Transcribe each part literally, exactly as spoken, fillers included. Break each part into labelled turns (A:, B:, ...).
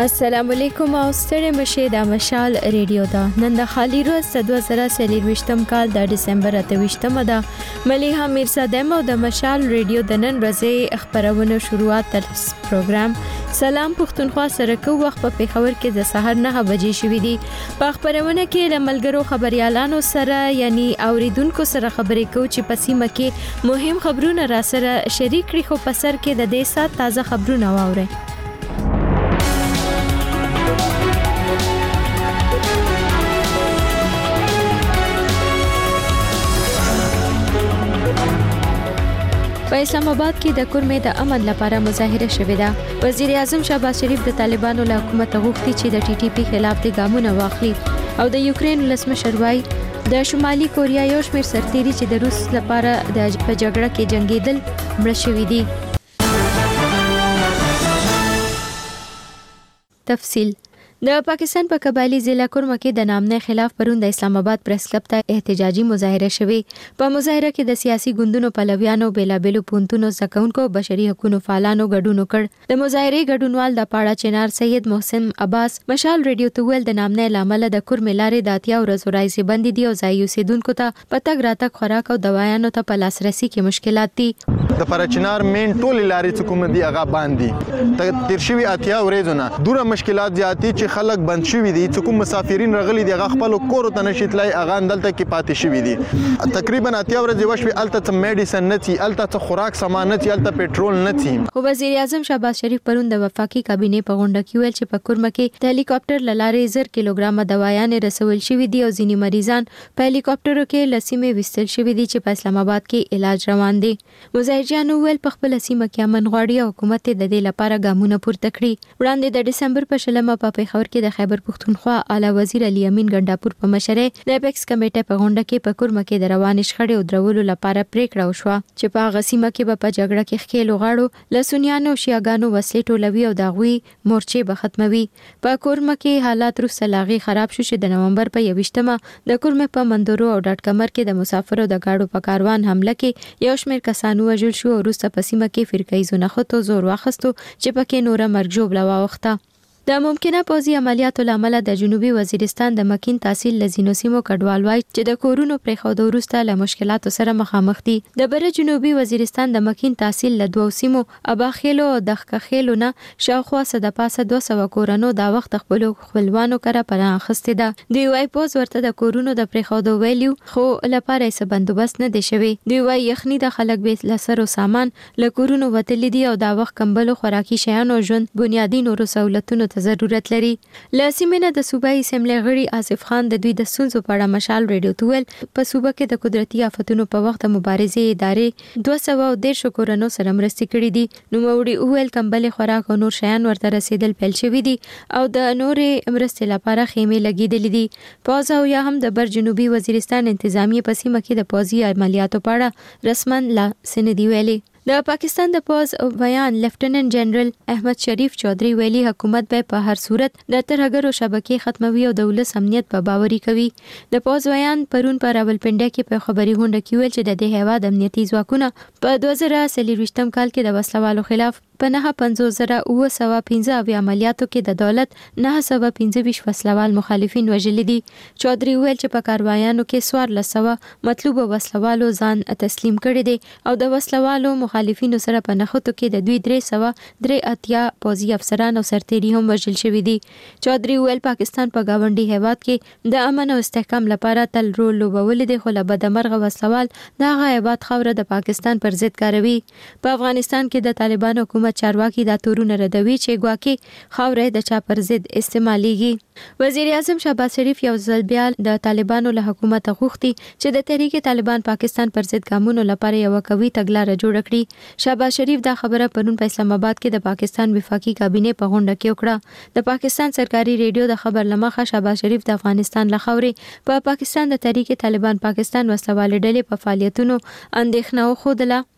A: السلام علیکم او ستړي مشه د مشال ریډیو دا نن د خالی روز د دوه زره څلور کال د ډسمبر اتهشتمه ده مليحه میرصادم او د مشال ریډیو د نن ورځې خبرونه شروعات تر پروګرام سلام پښتونخوا سره کو وخت په پیښور کې د سحر نه بجې شوې دي په خبرونه کې د ملګرو خبريالانو سره یعنی اوریدونکو سره خبرې کو چې پسیمه کې مهم خبرونه را سره شریک کړي خو په سر کې د دې سات تازه خبرونه واوري په اسلام آباد کې د کورمې د امن لپاره مظاهره شوې ده وزیر اعظم شهباز شریف د طالبانو له حکومت غوښتي چې د ټي ټي پی خلاف د ګامونه واخلي او د یوکرين ولسمشر وايي د شمالي کوریا یو شمېر سرتیري چې د روس لپاره د جګړه کې جنگیدل مړ شوي دي تفصیل د پاکستان په قبایلی ضلع کورمه کې د نامنه خلاف پرون د اسلام آباد پریس کلب ته احتجاجي مظاهره شوې په مظاهره کې د سیاسي ګوندونو پلویانو بیلابلو پونتونو زکونکو بشري حقوقو فعالانو ګډون وکړ د مظاهره ګډونوال د پاړه چنار سید محسن عباس مشال ریډیو توول د نامنه لامل د کورمه لارې د اتیا ورځو راځي بندي دي او ځایو سیدونکو ته پتاګ راتګ خوراک او دوايانو ته په لاسرسي کې مشکلات دي
B: د پاړه چنار مین ټول لارې څخه کوم دي هغه باندې تیر شوی اتیا ورځو نه دوره مشکلات زیاتی چې خلک بند شوی دي چې کوم مسافرین رغلي دي هغه خپل کور ته نشیتلای هغه اندلته کې پاتې شوی دي تقریبا اتیا ورځې وشوي الته څه میډیسن نه تي الته څه خوراک سامان نه تي الته پېټرول نه تي
A: خو وزیر اعظم شهباز شریف پرون د وفاقي کابینه په غونډه کې ویل چې په کورمه کې د هلیکاپټر لارې زر کیلوګرام دوايان رسول شوی دي او ځینی مریضان په هلیکاپټرو کې لسیمه وستل شوی دي چې په اسلام آباد کې علاج روان دي مظاهرجانو ویل په خپل سیمه کې امن غواړي او حکومت د دې لپاره ګامونه پورته کړي وړاندې د ډسمبر په شلمه په پیښور کې د خیبر پښتونخوا اعلی وزیر علي امین ګنداپور په مشره د اپیکس کمیټه په غونډه کې په کورمه کې د روان شخړې او درولو لپاره پریکړه وشوه چې په غسیمه کې به په جګړه کې خېلو غاړو لسونیانو شیاګانو وسلې ټولوي او داغوي مورچې به ختموي په کورمه کې حالات روس لاغي خراب شو چې د نومبر په یوشتمه د کورمه په مندورو او ډاټ کمر کې د مسافرو د گاډو په کاروان حمله کې یو شمېر کسانو وژل شو او روس په سیمه کې فرقې زونه خطو زور واخستو چې پکې نوره مرګ جوړ لوا وخته د ممکنه پوځي عملیاتو لامل د جنوبي وزیرستان د مکین تحصیل لزینو سیمو کډوال وای چې د کورونو پرې خو د ورسته له مشکلاتو سره مخامخ دي د بره جنوبي وزیرستان د مکین تحصیل له دوه سیمو اباخیلو او دغخخیلو نه شاوخوا صد پاسه دوه سوه کورونو دا وخت خپل خپلوانو کړه پناه اخسته ده دی وای پوز ورته د کورونو د پرې خو د ویلیو خو لپاره یې بندوبست نه دی شوی دی وای یخنی د خلک به لسر او سامان له کورونو وتلی دي او دا وخت کمبل خوراکي شیانو ژوند بنیادی نورو سہولتونو ضرورت لري لاسمنه د صوبایي اسمبلی غړي آصف خان د دوی د سنځو په اړه مشال ریډیو توول په صوبه کې د قدرتي آفتونو په وخت مبارزې ادارې دوه سوه دېرش کورونو سره مرستې کړې دي نو وړي اویل کمبل خوراک او نور شیان ورته رسیدل پیل شوی دي او د نورې مرستې لپاره خیمه لګیدلې دي پوز او یا هم د بر جنوبي وزیرستان انتظامی په سیمه کې د پوځي عملیاتو په اړه رسمن لا سندي ویلي د پاکستان د پوز بیان لیفټیننټ جنرال احمد شریف چودھری ویلي حکومت به په هر صورت د ترهګرو شبکې ختموي او د ولس امنیت په باوري کوي د پوز بیان پرون پر راولپنډه کې په خبري غونډه کې ویل چې د دې هیواد امنیتي ځواکونه په دوه زره څلور کال کې د وسلوالو خلاف په نه پنځوس زره اوه سوه پنځه اویا عملیاتو کې د دولت نه سوه پنځه ویشت وسلوال مخالفین وژل دي چودھری ویل چې په کاروایانو کې سوار لسوه مطلوب وسلوالو ځان تسلیم کړي دي او د وسلوالو مخالفینو سره په نخښتو کې د دوی درې سوه درې اتیا پوځي افسران او سرتیري هم وژل شوي دي چودھری ویل پاکستان په گاونډي هیواد کې د امن او استحکام لپاره تل رول لوبول دي خو له بدمرغه وسلوال د هغه هیواد خوره د پاکستان پر ضد کاروي په افغانستان کې د طالبانو حکومت چارواکي دا تورونه ردوي چې ګواکې خاورې د چا پر ضد استعماليږي وزیر اعظم شهباز شریف یو ځل بیا د طالبانو له حکومت غوښتي چې د تحریک طالبان پاکستان پر ضد ګامونو لپاره یو قوي تګلارې جوړ کړي شهباز شریف دا خبره پرون په اسلام آباد کې د پاکستان وفاقي کابینه په غونډه کې وکړه د پاکستان سرکاري ریډیو د خبر لمخه شهباز شریف د افغانستان له خاورې په پا پاکستان د تحریک طالبان پاکستان وسلوال ډلې په فعالیتونو اندېښنه وښودله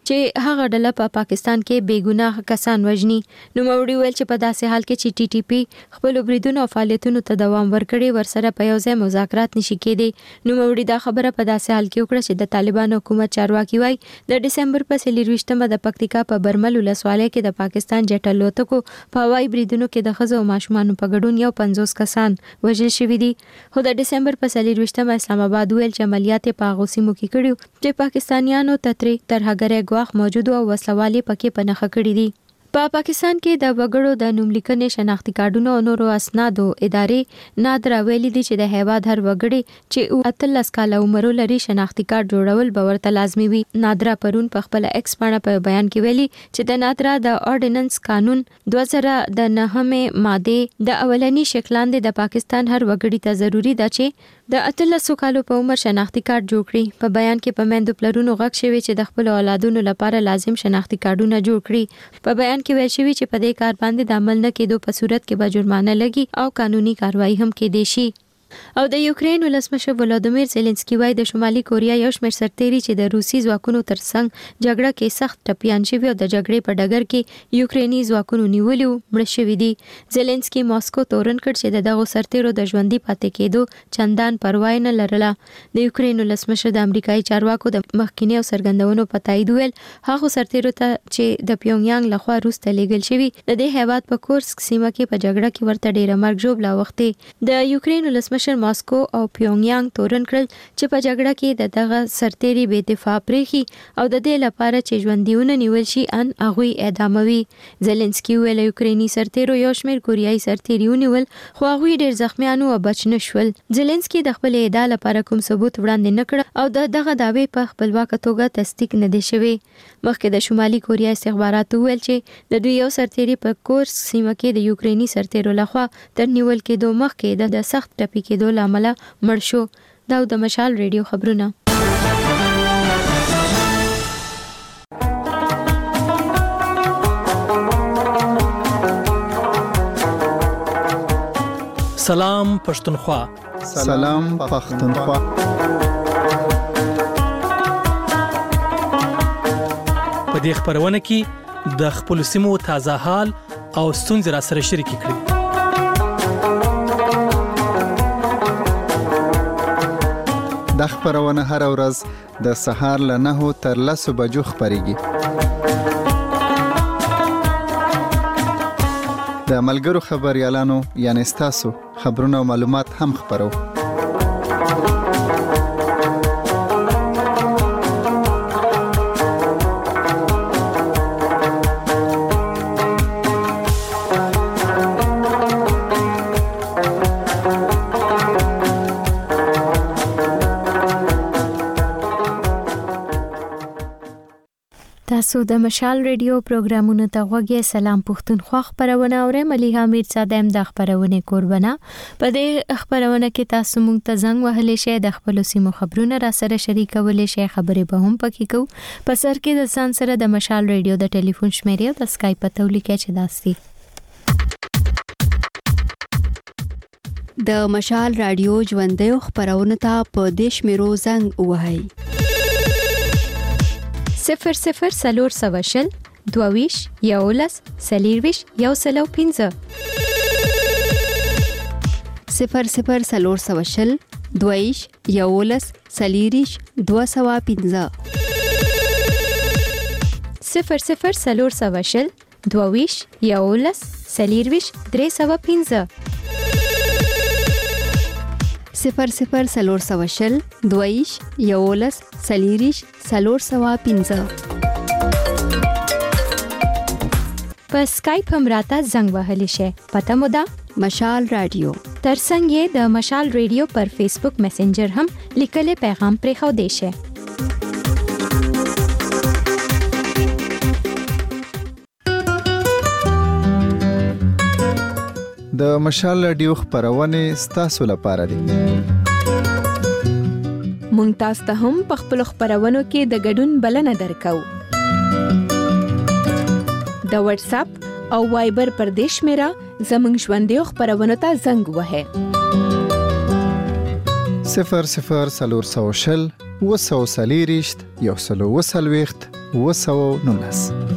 A: چې هغه ډله په پا پاکستان کې بے ګناه کسان وژني. نو موري ویل چې په داسې حال کې چې ټي ټي پی خپل بریدونو او فعالیتونو ته دوام ورکړي ورسره په یو ځای مذاکرات نشي کېدی. نو موري دا خبره په داسې حال کې وکړه چې د طالبان حکومت چارواکي وایي د دسمبر په څلرویشتمه د پکتیکا په برمل ولسوالۍ کې د پاکستان جټ الوتکو په هوایي بریدونو کې د ښځو او ماشومانو په ګډون یو پنځوس کسان وژل شوي دي. خو د دسمبر په څلرویشتمه اسلام آباد ویل چې عملیات په هغو سیمو کې کړي چې پاکستانیانو تترې ترهګرۍ ګواښ موجود او وسلوالې پکې په نښه کړي دي. په پا پاکستان کې د وګړو د نوملیکنې شناختی کارډونو او نورو اسنادو ادارې نادره ویلي دي چې د هیواد هر وګړي چې اتلس کاله عمر لري شناختی کارت جوړول به ورته لازمي وي. نادره پرون په خپل ایکس باندې په بیان کې ویلي چې د نادره د اورډیننس قانون دوه زره د نهمه ماده د اولنی شکلاندې د پاکستان هر وګړي ته ضروری ده چې د اتلس کالو په عمر شناختی کارت جوړ کړي. په بیان کې په مندو پلرونو غږ شوی چې د خپل اولادونو لپاره لازم شناختی کارتونه جوړ کړي. په بیان کې ویل شوی چې په دې کار باندې د عمل نه کېدو په صورت کې به جرمانه لګي او قانوني کاروایی هم کېدای شي. او د یوکرين ولسمشر ولادیمیر زيلنسکي وایي د شمالي کوریا یو شمېر سرتېري چې د روسي ځواکونو ترڅنګ جګړه کې سخت ټپيان شوي او د جګړې په ډګر کې یوکريني ځواکونو نیولي مړ شوي دي. زيلنسکي ماسکو تورن کړ چې د دغه سرتېرو د ژوندۍ پاتې کېدو چندان پروا نه لرله. د یوکرين ولسمشر د امریکایي چارواکو د مخکینی او سرګندونو په تایید ویل هغه سرتېرو ته چې د پیونګیانګ لخوا روس ته لیږل شوي د دې هیواد په کورسک سیمه کې په جګړه کې ورته ډېره مرګ ژوبله وختې. د یوکرين ولسمشر ماسکو او پیونګیانګ تورن کړل چې په جګړه کې د دغه سرتېري بې دفاع پریخي او د دې لپاره چې ژوندیونه نیول شي ان هغوی اعداموي. زيلنسکي ویل یوکريني سرتېرو یو شمېر کوریایي سرتېري ونیول خو هغوی ډېر زخمیان او بچ نه شول. زيلنسکي د خپل ادعا لپاره کوم ثبوت وړاندې نه کړ او د دغه دعوې په خپلواکه توګه تصدیق نه دی شوی. مخکې د شمالي کوریا استخباراتو ویل چې د دوی یو سرتېري په کورس سیمه کې د یوکريني سرتېرو لخوا تر نیول کېدو مخکې د سخت ټپي کېدو لامل مړ شو. دا د مشال ریډیو خبرونه.
C: سلام پښتونخوا.
B: سلام پښتونخوا.
C: په دې خبرونه کې د خپل سیمو تازه حال او ستونزې را سره شریک کړئ.
D: د خبرونه هر ورځ د سهار له نهو تر لسو بجو خبريږي. د ملګرو خبريالانو یعنی تاسو خبرونه او معلومات هم خبرو.
A: تاسو د مشال ریډیو پروګرامونو ته غوږی. سلام پښتونخوا خبرونه اورئ. مليها میرزا دیم د خبرونه قربانه. په دې خبرونه کې تاسو مونږ ته زنګ وهلی شئ د خپل سیمو خبرونه را سره شریکولی شئ. خبرې به هم پکې کوو. په سر کې د سان سره د مشال ریډیو د ټلیفون شمیرې او د اسکایپ په تولیکه چې داسي
E: د مشال رادیو ژوندۍ خبرونه ته په دیش میرو زنګ وهاي
A: صفر صفر سلور سواشل دوویش یولس سلیرویش یو سلو پینزه
E: صفر صفر سلور سواشل دوویش یولس سلیریش دو سوا پینزه
A: صفر صفر سلور سواشل دوویش یولس سلیرویش درې سوا پینزه
E: صفر صفر سلور سواشل دویش یولس سلیریش سلور سوا پینزه
A: په اسکایپ هم راته زنګ وهلی شئ. پته مو ده
E: مشال رادیو.
A: ترڅنګ یې د مشال ریډیو پر فیسبوک میسنجر هم لیکلي پیغام پرېښودی شئ.
D: د مشال رادیو خبرونه ستاسو لپاره دي.
F: مونږ تاسو ته هم په خپل خبرونو کې د ګډون بلنه درکو. د واتس اپ او وایبر پر دیش میرا زمنګ ژوندۍ خبرونو ته زنګ وهه.
D: صفر صفر سلور سوشل اوه سوه څلېرویشت یو سل او اوه څلوېښت اوه سوه نولس.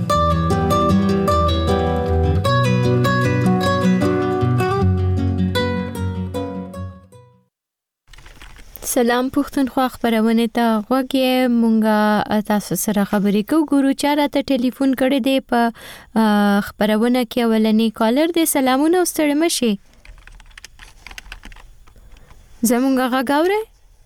A: سلام پښتونخوا خبرونه ته غوږی مونږه تاسو سره خبرې کوو. ګورو چاره ته ټلیفون کړی دی په خبرونه کې اولنی کالر دی. سلامونه ستړي مشي زمونږه غاګاوره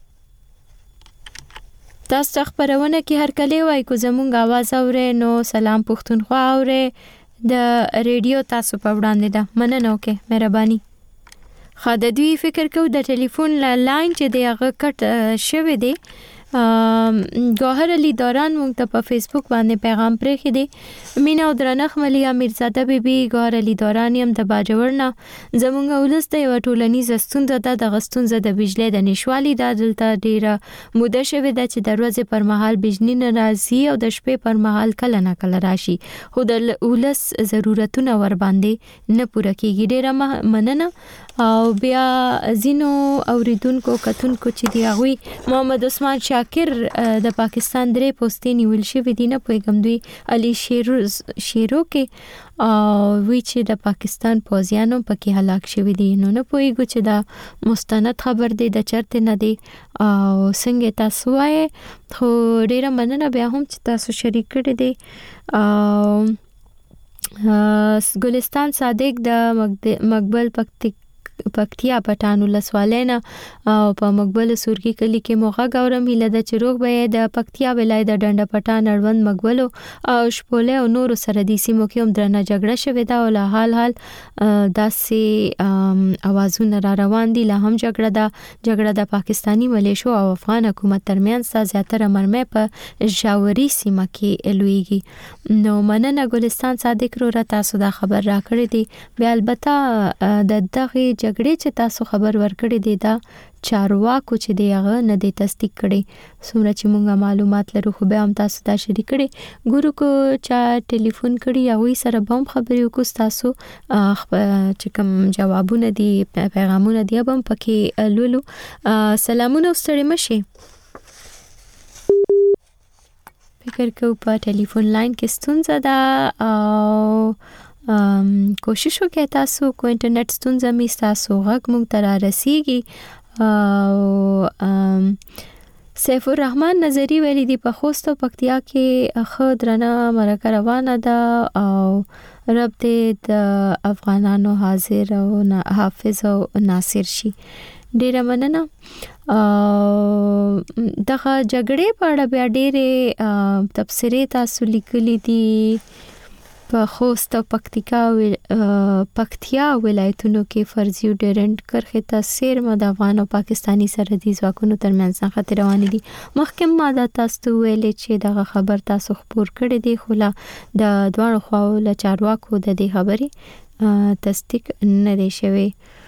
A: تاسو خبرونه کې هر کله وای کو زمونږ आवाज اورې نو سلام پښتونخوا اورې د ریډیو تاسو په وړاندې ده مننه وکي مهرباني. خا د دوی فکر کو د ټلیفون لاین چې دی هغه کټ شوی دی. گوهر علی دوران مونږ ته په فیسبوک باندې پیغام پرېښی دی. مینا او درنخ ملیا میرزاده بیبي گوهر علی دوران هم د باجوړنا زمونږ ولست یو ټولنیز ستونزه ده د غستونزه د بجلی د نشوالي د دلته ډیره موده شوه د چې دروازه پر مهال بجلی نه راځي او د شپې پر مهال کله نه کله راشي خو د ولس ضرورتونه ور باندې نه پوره کیږي. ډیره مننه. او بیا زینو اوریدونکو کتونکو چې دی غوي محمد عثمان شاکر د پاکستان درې پوسټې نیول شوې دي نه پویګم دوی علي شیرو شیرو کې او وی چې د پاکستان پوځیانو پکې هلاک شوې دي نو نه پویګو چې دا مستند خبر دی د چرته نه دی او څنګه تاسو وایي خو ډیره مننه بیا هم چې تاسو شریک کړی دی. او ګلستان صادق د مقبل پکتیک پکتیا پټانو لسوالینا او په مقبل سورکی کلی کې موغه غورم هله د چروغ به د پکتیا ولایت د ډنډ پټان اړوند مقبل او شپوله او نور سره د سیمو کې هم درنه جګړه شوې ده او له حال حال داسې اوازونه را روان دي. له هم جګړه ده جګړه د پاکستانی ملیشو او افغان حکومت ترمنځ زیاتره مرمه په جاوري سیمه کې لویږي. نو مننه ګلستان صادق رو را تاسو دا خبر را کړی دی. بیا البته د دغه جګړې چې تاسو خبر ورکړی دی دا چارواکو چې دی هغه نه دی تصدیق کړي څومره چې مونږه معلومات لرو خو به هم تاسو دا شریک کړي. ګورو کو چا ټلیفون کړي هغه سره بم خبرې وکړو تاسو چې کوم جوابونه دي پیغامونه دی هم پکې لولو. سلامونه ستړي مشي فکر کو په ټلیفون لاین کې ستونزه ده او ام کوشش وکړئ تاسو کو انټرنیټ ستونزه می تاسو غږ مونږ ته را رسیږي. او سیف الرحمن نظری ویلي دی په خوست او پکتیا کې خدرنه مرکه روانه ده او رب دې د افغانانو حاضر او حافظ او ناصر شي. ډیره مننه. دغه جګړې په اړه بیا ډېرې تفسیرې تاسو لیکلي دي په خوست او پکتیکا پکتیا ولایتونو کې فرضي ډیرنټ کرخه تاثیر مد افغان او پاکستانی سرحدي ځواکونو ترمنځ خطر روان دي. مخکې ما دا تاسو ویلې چې دغه خبر تاسو خبر کړی دی خو لا د دوه خواو له چارواکو د دې خبرې تصدیق نه دی شوی.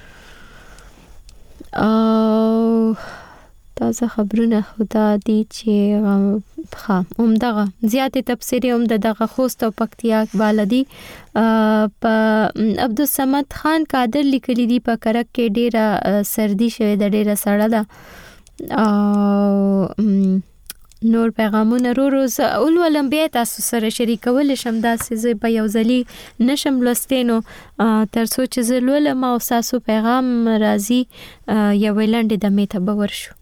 A: او تازه خبرونه خدا دي چې ښه همدغه زیاتې تفسیری هم دغه خوست او پکتیا والدي په عبدالصمد خان قادر لیکلي دي په کرک کې ډیره سردی شوه د ډیره سړه ده. او نور پیغامونه رو روز اول ولنبیا تاسو سره شریکول شم دا سې په یو ځلی نشم لستینو تر سوچ زلول ما او تاسو پیغام راځي یو ویلاندې د میته باور شو.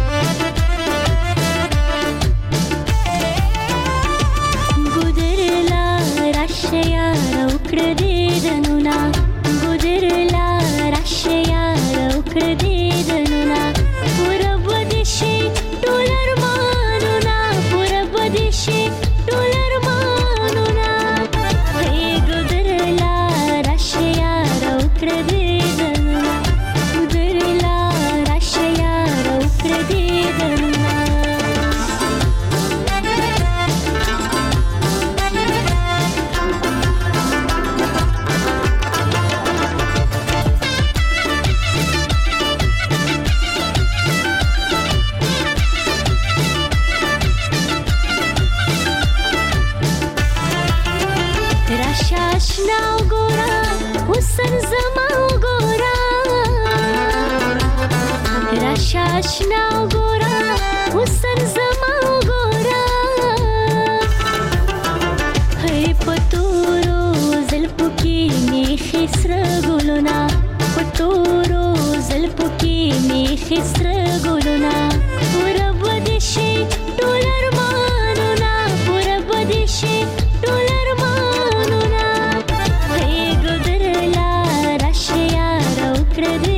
G: गुजरला آشنا وګورا حسن زما وګورا راشه آشنا وګورا حسن زما وګورا هي پتورو زلفو کې می خسر ګلونا پتورو زلفو کې می خسر ګلونا پورا بدشي ټول ارمانونه پورا بدشي ټول ارمانونه هي ګدرلا راشه یار او کړ دې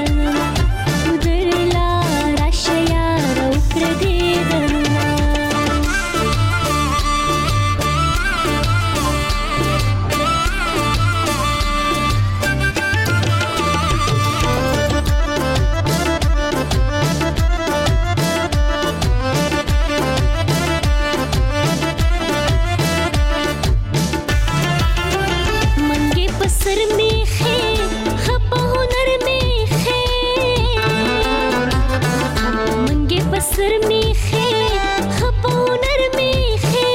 G: ګدرلا راشه یار او کړ دې سر میخه خپونر میخه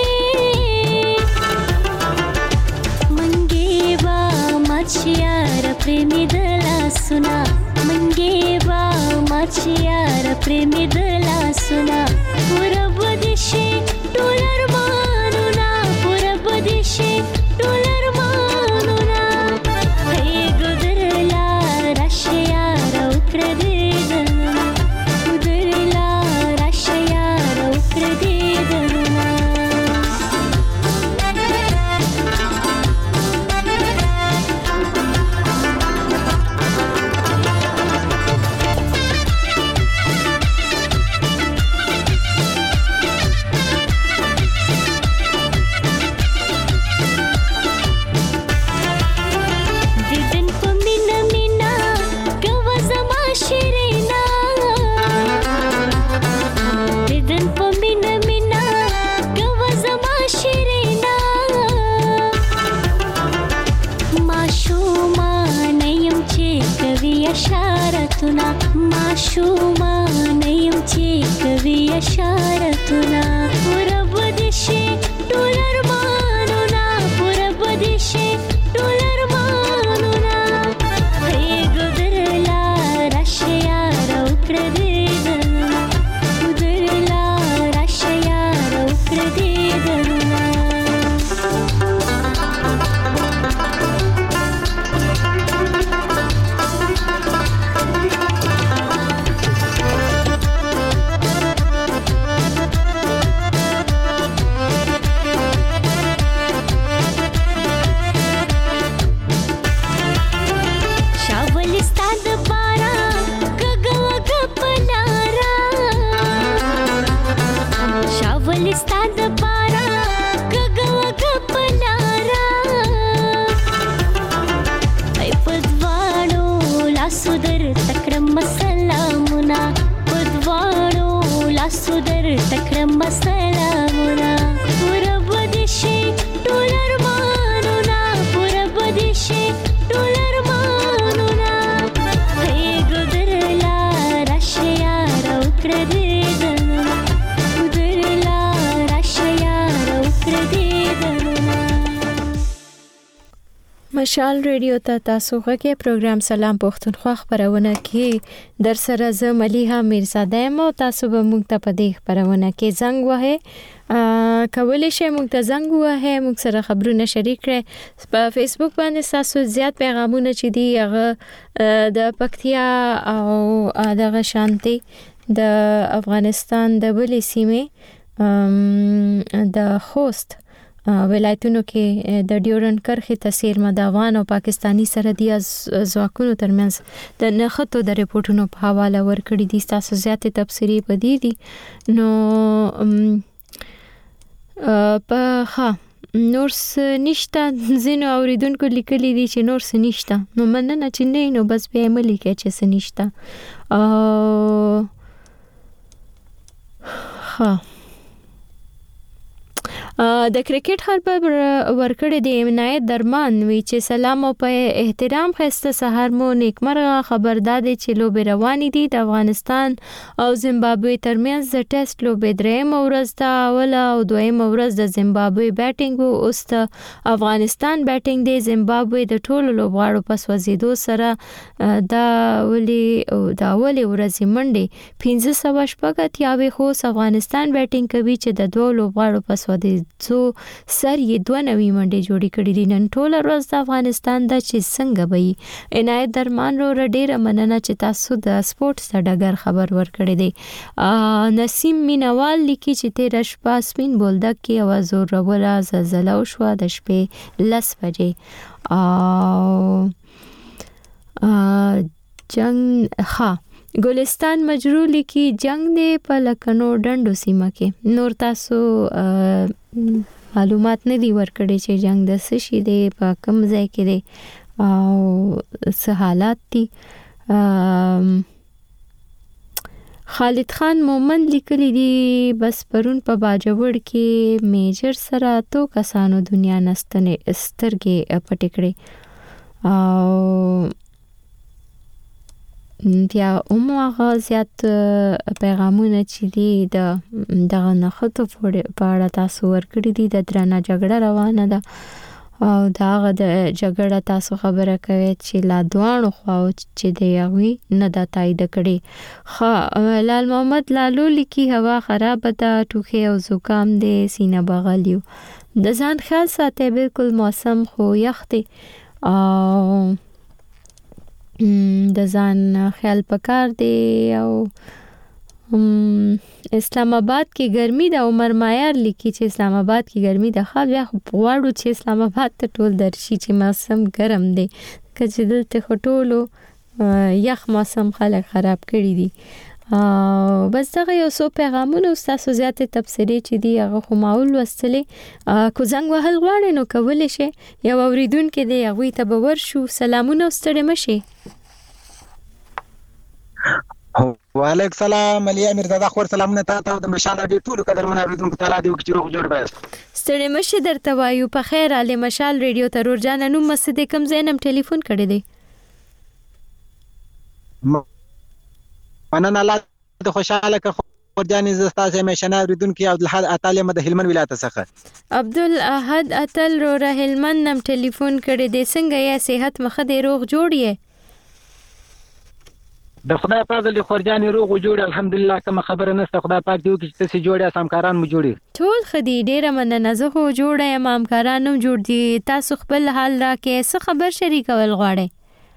G: منګي با مچيار پرېمې دلا سنا منګي با مچيار پرېمې دلا سنا پورا بدشي ټول ارمانونه پورا بدشي ټول ارمانونه هي ګدرلا راشه یار او کړ دې اشارتنا معشوما نیم چې کوي اشارتنا پورا بدشي ټول ارمانونه پورا بدشي ټول ارمانونه هي ګدرلا راشه یار او کړ دې ګدرلا راشه یار او کړ دې ستاد پارا کګو کپلارا ای پدوانو لاسو در تکرم سلامنا پدوانو لاسو در تکرم سلامنا پورا بدشي ټول ارمانونه پورا بدشي ټول ارمانونه هي ګدرلا راشه یار او کړ دې
A: مشال ریډیو ته تاسو غږی پروګرام سلام پښتونخوا خبرونه کې در سره ز ملیحه میرزاده مو تاسو به موږ ته په دې خبرونه کې زنګ وهه کولای شئ موږ ته زنګ وهه موږ سره خبرونه شریک کړئ په فیسبوک باندې تاسو زیات پیغامونه چې دی هغه د پکتیا او دغه شانتي د افغانستان د بلې سیمې د خوست ولایتونو کې د ډیورن کرښې تاثیر مداوان او پاکستانی سرحدي ځواکونو ترمنځ د نښتو د ریپورتونو په حواله ورکړي دي تاسو زیاتې تفسیری پدې دي نو په ها نور نشته زینو اوریدونکو لیکلي دي چې نور څه نشته نو مننه چې نه نو بس به عملي کې چې څه نشته ها د کرکټ خبر ورکړې د عنایت درمان وی چې سلام او په احترام خسته سحر مو نیکمرغه خبردار دي چې لوبې روانې دي د افغانستان او زیمبابوې ترمنځ د ټیسټ لوبې درېم ورځ ته اوله او دویم ورځ د زیمبابوې بیټینګ او اوس د افغانستان بیټینګ دی. زیمبابوې د ټولو لوبغاړو په سوځیدو سره دا ولې دا ولې ورځې منډه پنځه سوه شپږ اتیا خو افغانستان بیټینګ کوي چې د دوه لوبغاړو په سوځیدو سر یې دوه نوي منډه جوړې کړې دي. نن ټول ورځ د افغانستان د چې څنګه وي عنایت درمان رو ډیره مننه چې تاسو د سپورتس د ډګر خبر ورکړی دی. نسیم مینوال لیکي چې تیر شپه سپین بولدک کې आवाज اوروله زلزلہ وشوه د شپې لس بجې او جنگ ها ګلستان مجرور لیکي جنگ دی په لکنو ډندو سیمه کې. نور تاسو معلومات نه دی ورکړي چې جنگ د څه شي دی په کوم ځای کې دی او څه حالات دي. خالد خان مومن لیکلی دی بس پرون په باجوړ کې میجر سره تو کسانو دنیا نستنه سترګې پټې کړې او بیا اومغه زیات پیغامونه چې دی د دغه نخته په اړه تاسو ورکړي دي. د درنه جګړه روانه ده او داغه د جګړه تاسو خبره کوي چې لا دوانو خو چې دی یوي نه د تایید کړي. خا لال محمد لالو لیکي هوا خراب ده ټوخه او زکام دی سینه بغلیو د ځان خیال ساتي بالکل موسم خو یخ دی او د ځان خیال پکار دی. او اسلام آباد کې ګرمي د عمر مایار لیکي چې اسلام آباد کې ګرمي د خو بیا غواړو چې اسلام آباد ته ټول درشي چې موسم ګرم دی کچې دلته خټولو یخ موسم خلک خراب کړی دي. بس دغه یو څو پیغامونه تاسو زیاته تبصرې چې دی هغه خو معول وستلې کو زنګ وهل غواړي نو کولې شي یو اوریدونکو دی هغه ته باور شو. سلامونه ستړي مشي.
H: وعلیکم سلام علي امیر زاده خور سلامونه تاسو د مشال دې ټول قدرمن اوریدونکو تعالی دې وکړي روغ جوړ بس
A: ستړي مشي درته وایو په خیر علي مشال ریډیو ترور جان نو مسجد کم زینم ټلیفون کړی دی
H: مننه الله د خوشاله کړ خور جان زستا سه مشنه اوریدونکو عبد الحد اتل مد هلمن ولایت څخه
A: عبد الاحد اتل رو هلمن نم ټلیفون کړی دی. څنګه یې صحت مخه دې روغ جوړیه؟
H: د خدای پاک له خورجانې روغ جوړ الحمدلله. کوم خبره نشته خدای پاک دې وکړي چې تاسو جوړه سمکاران مو جوړي
A: ټول خدي ډیره مننه. زه خو جوړه یم امکارانو جوړ دي. تاسو خپل حال راکې څه خبر شریکول غواړئ؟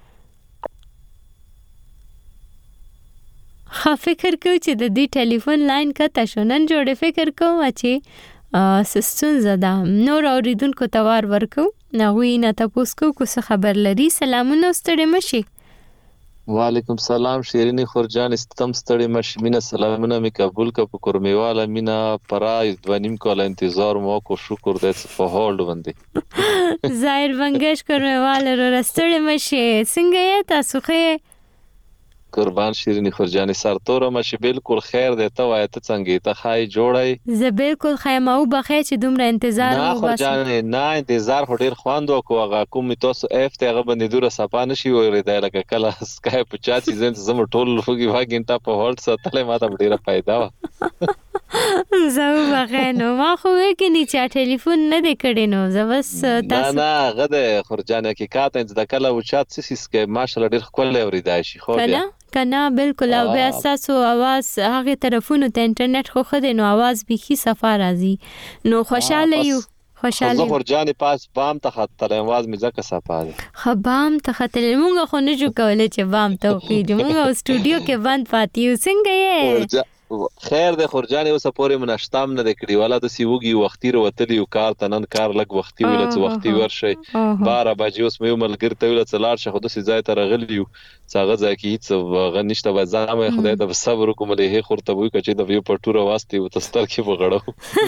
A: خا فکر کو چې د دې ټلیفون لاین کته شونن جوړه فکر کوم چې سستون زدا نور اوریدونکو توار ورکو نغوی نه تاسو کو څه خبر لري. سلامونه ستړي مشي.
I: وعلیکم سلام شیرینی خورجان استم ستړي مشي. مینا سلامونه می قبول کا په کورمیواله مینا پرای دونیم کول انتظار مو کو شکر دې په هولډ باندې
A: ظاهر بنگش کورمیواله رو ستړي مشي. څنګه یې تاسو خې
I: قربان شیرینی خورجان سرتور مشي بالکل خیر دی. ته وای ته څنګه ته خای جوړای
A: زه بالکل خیمه او بخې چې دومره انتظار
I: مو بس خورجان نه انتظار هډیر خواندو کو هغه کوم تاسو اف ته هغه باندې دوره صفا نشي وره دی لکه کله سکای په چا چې زم زم ټول لوګي واګینټه په هولټ ساتلې ماته ډیره फायदा و
A: زه بخې نو ما خو کې نه چا ټلیفون نه دی کړی نو زه بس
I: تاسو نه غده خورجان حقیقت د کله و چات سیس کې ماشاءالله ډیر خپل اوریدای شي خو بیا
A: کنا بالکل او بیا تاسو आवाज هغه طرفونو ته انټرنیټ خو خدای نو आवाज به خي صفه راځي نو خوشاله یو خوشاله
I: زه ورجانې پاس بام ته خطر आवाज مې ځکه صفه ده
A: خبام ته خطر مونږ خو نه جو کولای چې بام ته وکړو مونږ استودیو کې بند پاتیو. څنګه یې
I: خیر د خورجانې اوسه پورې منشتام نه کړی والا د سیوږي وختي وروتلی او کار تنن کار لګ وختي ویل چې وختي ورشي بارہ بجې اوس مې ملګر ته ویل چې لاړ شه خو د سي ځای ته راغلیو څنګه ځکه هیڅ غنښت وځامه خدای د صبر کوم له خورته وي کچې د یو پټوره واسطه او تستر کې وغړو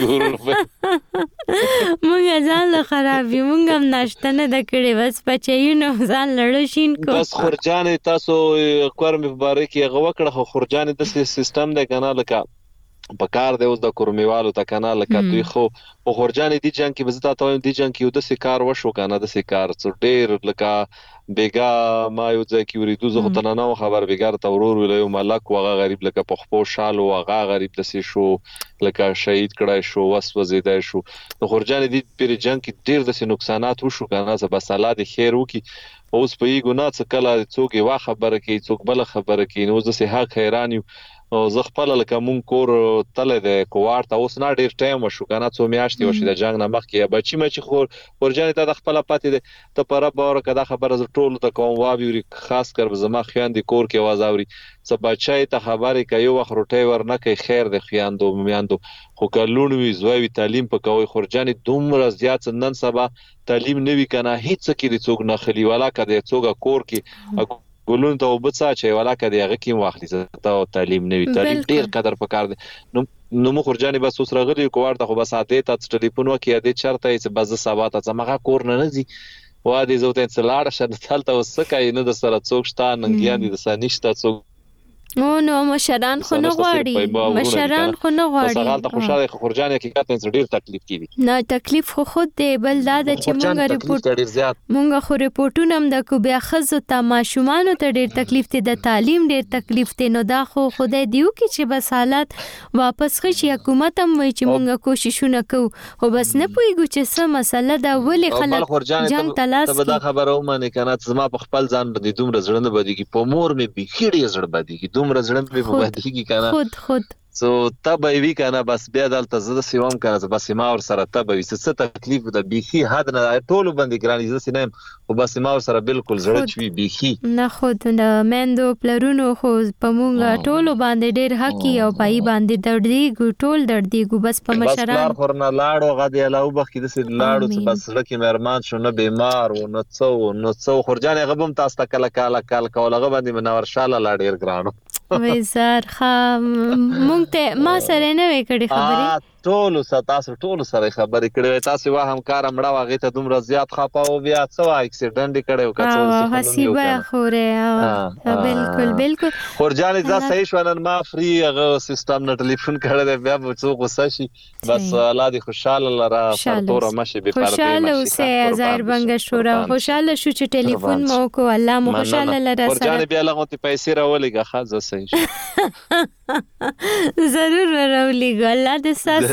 A: مونږ ځان له خراب یو مونږ هم ناشته نه د کړې بس بچیونو ځان لړو شین کو
I: بس خورجانې تاسو کور مې مبارک یې غو کړه خورجانې د سیستم د کنه لکه په کار دی اوس د کورمیوالو ته کنه لکه دوی خو په خورجان دي جنگ کې بزتا ته دي جنگ کې د سې کار وشو کنه د سې کار څو ډیر لکه بیګا ما یو ځکه کې ورېدو زه خو ته نه خبر بیګار ته ورور ویلو ملک وغه غریب لکه په خپل شال وغه غریب د سې شو لکه شهید کړای شو وس وزیدای شو د خورجان دي پر جنگ کې ډیر د سې نقصانات وشو کنه زه بس الله دې خیر وکي اوس په یی ګنا څه کله څوک وا خبره کوي څوک بل خبره کوي نو زه سه حق حیران یو او زه خپل لکه مون کور تله د کوارت اوس نه ډیر ټایم وشو کنه څو میاشتې وشو د جنگ نه مخکې یا بچی مچ خور ورجان ته د خپل پاتې ده ته پر باور کده خبره ز ټول ته کوم وابي خاص کر زما خیاندې کور کې आवाज اوري څه بچای ته خبره کوي وخت روټي ور نه کوي خیر د خیاندو میاندو خو کلون وی زوی تعلیم په کوي خورجان دومره زیات نن سبا تعلیم نوي کنه هیڅ کې د څوک نه خلی ولا کده څوک کور کې ګلون ته وبڅا چې ولا کده هغه کې واخلي ته تعلیم نوي تعلیم ډیر قدر پکار دي نو نو مخورجان بس اوس راغلی کوار ته خو بس اته ته ټلیفون وکي د چرته چې بز سبات ته مغه کور نه نزي وا دي زوته څلاړ شد تلته وسکای نه د سره څوک شته ننګیان دي د سنشته څوک
A: او نو مشران خو نه غواړي مشران خو نه غواړي
I: سهال ته خوشاله خورجان حقیقت نه ډیر تکلیف کیږي
A: نه تکلیف خو خود دی بل دا چې مونږه ریپورت مونږه خو ریپورتونه هم د کو بیا خزو ته ماشومان ته ډیر تکلیف دی د تعلیم ډیر تکلیف دی نو دا خو خدای دیو کې چې بس حالات واپس خشي حکومت هم وای چې مونږه کوششونه کوو او بس نه پويګو چې څه مسله دا ولې خلک جنگ تلاش
I: ته دا خبره ومنه کنه زما په خپل ځان باندې دومره زړه بدی کی په مور می بخیړی زړه بدی کی دومره زړه په باندې کی کنه
A: خود خود
I: سو تبه وی کنه بس بیا دلته زده سیوم کنه بس ما ور سره تبه وی څه تکلیف د بيخي حد نه ټول باندې ګرانی زده سینم او بس ما ور سره بالکل زړه چوي بيخي
A: نه خود نه مندو پلرونو خو په مونږه ټول باندې ډېر حقي او پای باندې دردي ګو ټول دردي ګو بس په مشران
I: بس خور نه لاړو غدي علاوه بخ کې د سید لاړو بس لکه مهرمان شو نه بیمار و نه څو نه څو خورجان غبم تاسو تکل کاله کال کولغه باندې منور شاله لا ډېر ګرانو
A: وې زار خام مونږ ته ما سره نه وکړي خبرې
I: ټول تاسو ټول سره خبرې کړې تاسو واه هم کار مړه واغې ته دومره زیات خپاو بیا څو اکسیډنټ کړو کڅو
A: حسیبه خوره بالکل بالکل
I: خورجان ځا صحیح شونن ما فری هغه سیستم نه ټلیفون کړل بیا به څو غوسه شي بس الله دې خوشاله لرا فرتوره مشه به پاره
A: خوشاله اوسه ظاهر بنګ شورا خوشاله شو چې ټلیفون مو کو الله مو خوشاله لرا سره
I: خورجان بیا لغه ته پیسې راولېګه خاصه صحیح
A: ضرور راولېګه الله دې ساس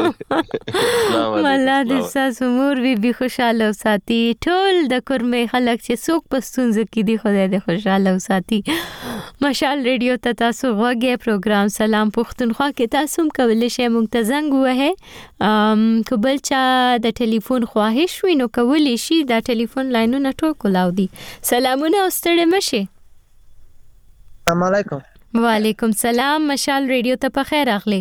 A: الله دې ساس امور به به خوشاله وساتي ټول د کورمه خلک چې څوک پستونځ کې دي خدای دې خوشاله وساتي مشال ریډیو ته تاسو غوږی پروګرام سلام پښتونخوا کې تاسو کولای شئ مونږ ته زنګ وهه کبل چا د ټلیفون خواهش وینو کولای شي دا ټلیفون لاینونه ټول کولاو دي سلامونه واستړې مشه
J: السلام علیکم
A: وعلیکم سلام مشال ریډیو ته په خیر اخلي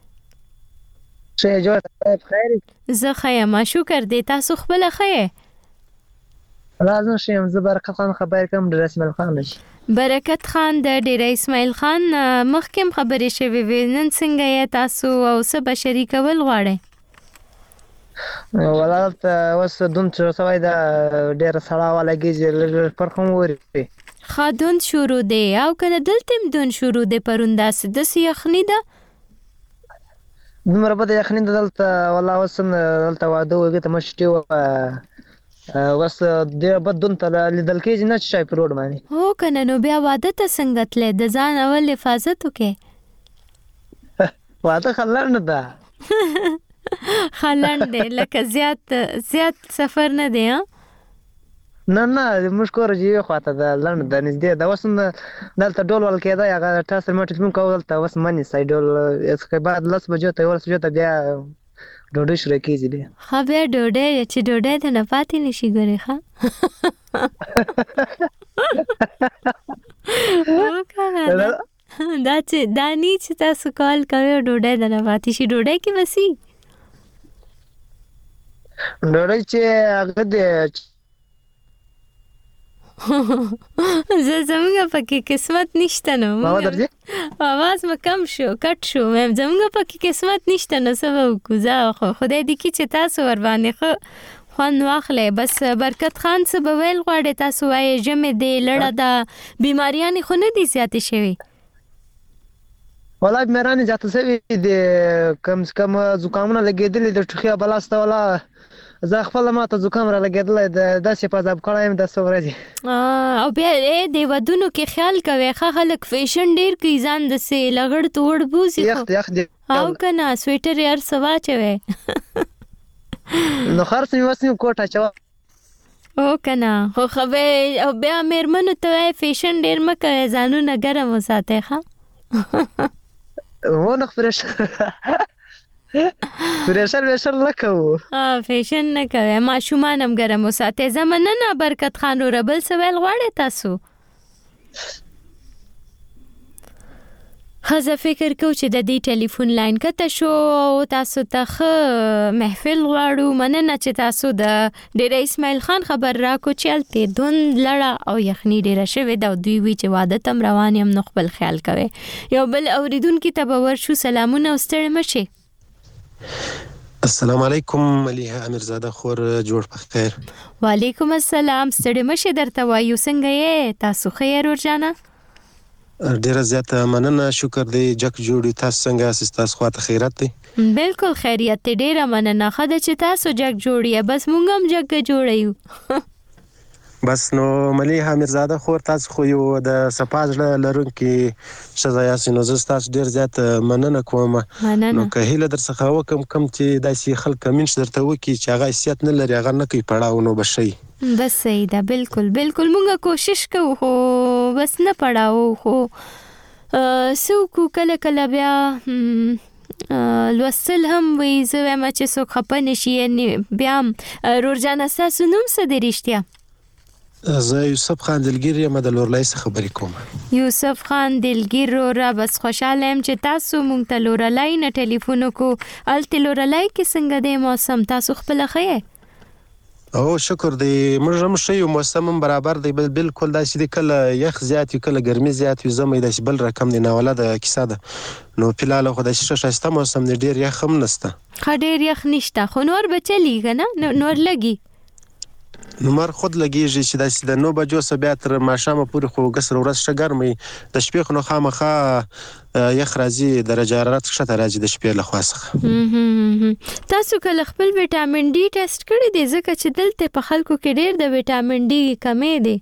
J: شه جوړ خیر
A: زه خیمه شکر دې تاسو خپل خیر
J: لازم شیم زه برکت خان خبر کوم د اسماعیل خان نشي
A: برکت خان د ډیر اسماعیل خان مخکم خبرې شوي وینن څنګه یا تاسو او څه بشری کول غواړي
J: ولادت وس دوم چې سوي دا ډیر سړا ولګي پر کوم وری
A: خادون شروع دی او کنه دلته دون شروع دی پرونداس د سیخنی ده
J: دومره بده یخنین دلته والله وسم دلته واده وګه ته مشټي و وس د بدون ته لیدل کېږي نه چې په روډ باندې
A: هو کنه نو بیا واده ته څنګه تل د ځان اول حفاظت وکې
J: واده خلند ده
A: خلند لکه زیات زیات سفر نه دی ها
J: نه نه مشکور جی خواته د لند د نږدې د وسم دلته ډول ول کېدا یا تاسو مټ فلم کول ته وس منی سایډول اسکه بعد لس بجو ته ورس بجو ته بیا ډوډۍ شروع کیږي دی
A: خو بیا ډوډۍ چې ډوډۍ ته نه پاتې نشي ګوري ښا دا چې دا نی چې تاسو کال کوي ډوډۍ د نه پاتې شي ډوډۍ کې وسی
J: ډوډۍ چې هغه د
A: زه زمونږ پکې قسمت نشته نو آواز مې کم شو کټ شو مې زمونږ پکې قسمت نشته نو څه وکړو خو خدای دې کې چې تاسو ور باندې خو خوان واخلې بس برکت خان څه به ویل غواړي تاسو وایي جمع دې لړه ده بیماریانې خو نه دي زیاتې شوي
J: ولا مېرانې زیاته شوې د کم سے کم زکامونه لګېدلي د ټوخي بلاسته ولا زه خپل ما ته زکام را لګېدلی د داسې په عذاب کړی یم د څو ورځې
A: او بیا د ودونو کې خیال کوي ښه خلک فیشن ډېر کوي ځان داسې لغړ توړ بوزي
J: یخ یخ دی
A: او که نه سویټر یې هر څه واچوی
J: نو خرڅ مې وس نیم کوټ اچوه
A: او که نه خو خبرې او بیا مېرمنو ته وایي فیشن ډېر مه کوئ ځانونه ګرم وساتئ ښه
J: ونه فریشر فریشر ویشر نه کوو
A: فیشن نه کوئ ماشومان هم ګرم وساتئ زه مننه برکت خان وروره بل څه ویل غواړئ تاسو خزه فکر کو چې د دې ټلیفون لاین کته شو او تاسو ته ښه محفل غواړو مننه چې تاسو د ډېره اسماعیل خان خبر راکو چې هلته دوند لړه او یخني ډېره شوې ده او دوی وی چې واده ته هم روان یم نو خپل خیال کوئ یو بل اورېدونکي ته به ورشو سلامونه او ستړي مه شئ
K: السلام علیکم ملیحه امیرزاده خور جوړ په خیر
A: وعلیکم السلام ستړي مه شئ درته وایو څنګه یې تاسو ښه یې رورجانه
K: ډیره زیاته مننه شکر دی جک جوړی تاسو څنګه اساس تاسو خواته خیرات دی
A: بالکل خیریت دی ډیره مننه خدای چې تاسو جک جوړی بس مونږ هم جک جوړیو
K: بس نو ملیحه امیرزاده خور تاسو خو یو د سپاز لرونکي شزا یاسین نو زه تاسو ډیر زیات مننه کوم نو که هیله در څخه وکم کم چې داسې خلک منش درته وکي چې هغه حیثیت نه لري هغه نه کوي پړاو نو بشي
A: بس صحیح ده بالکل بالکل مونږه کوشش کوو خو بس نه پړاو خو سوکو کله کله بیا لوستل هم وی زه وایم چې څوک خپه نشي بیا رورجانه ستاسو نوم څه دی رښتیا
K: زه یوسف خان دلګیر یم د لورلای څخه خبرې کوم
A: یوسف خان دلګیر را بس خوشاله یم چې تاسو مونږ ته لورلای نه ټلیفون وکړو الته لورلای کې څنګه دی موسم تاسو خپل ښه
K: او شکر دی موږ هم ښه یو موسم هم برابر دی بالکل داسې دی کله یخ زیات وي کله ګرمي زیات وي زمی داسې بل رقم دی ناوله د کیسه ده نو فلحال خو داسې ښه ښایسته موسم دی ډېر یخ هم نشته
A: ښه ډېر یخ نشته خو نور به چلیږي نه نور لګي
K: نو مر خود لګیږي چې داسې د نو بجو څخه بیا تر ماښامه پورې خو ګسر ورځ ښه ګرم وي د شپې خو نو خامخا یخ راځي درجه حرارت ښکته راځي د شپې له خوا څخه
A: تاسو کله خپل وټامین ډي ټیسټ کړی دی ځکه چې دلته په خلکو کې ډېر د وټامین ډي کمی دی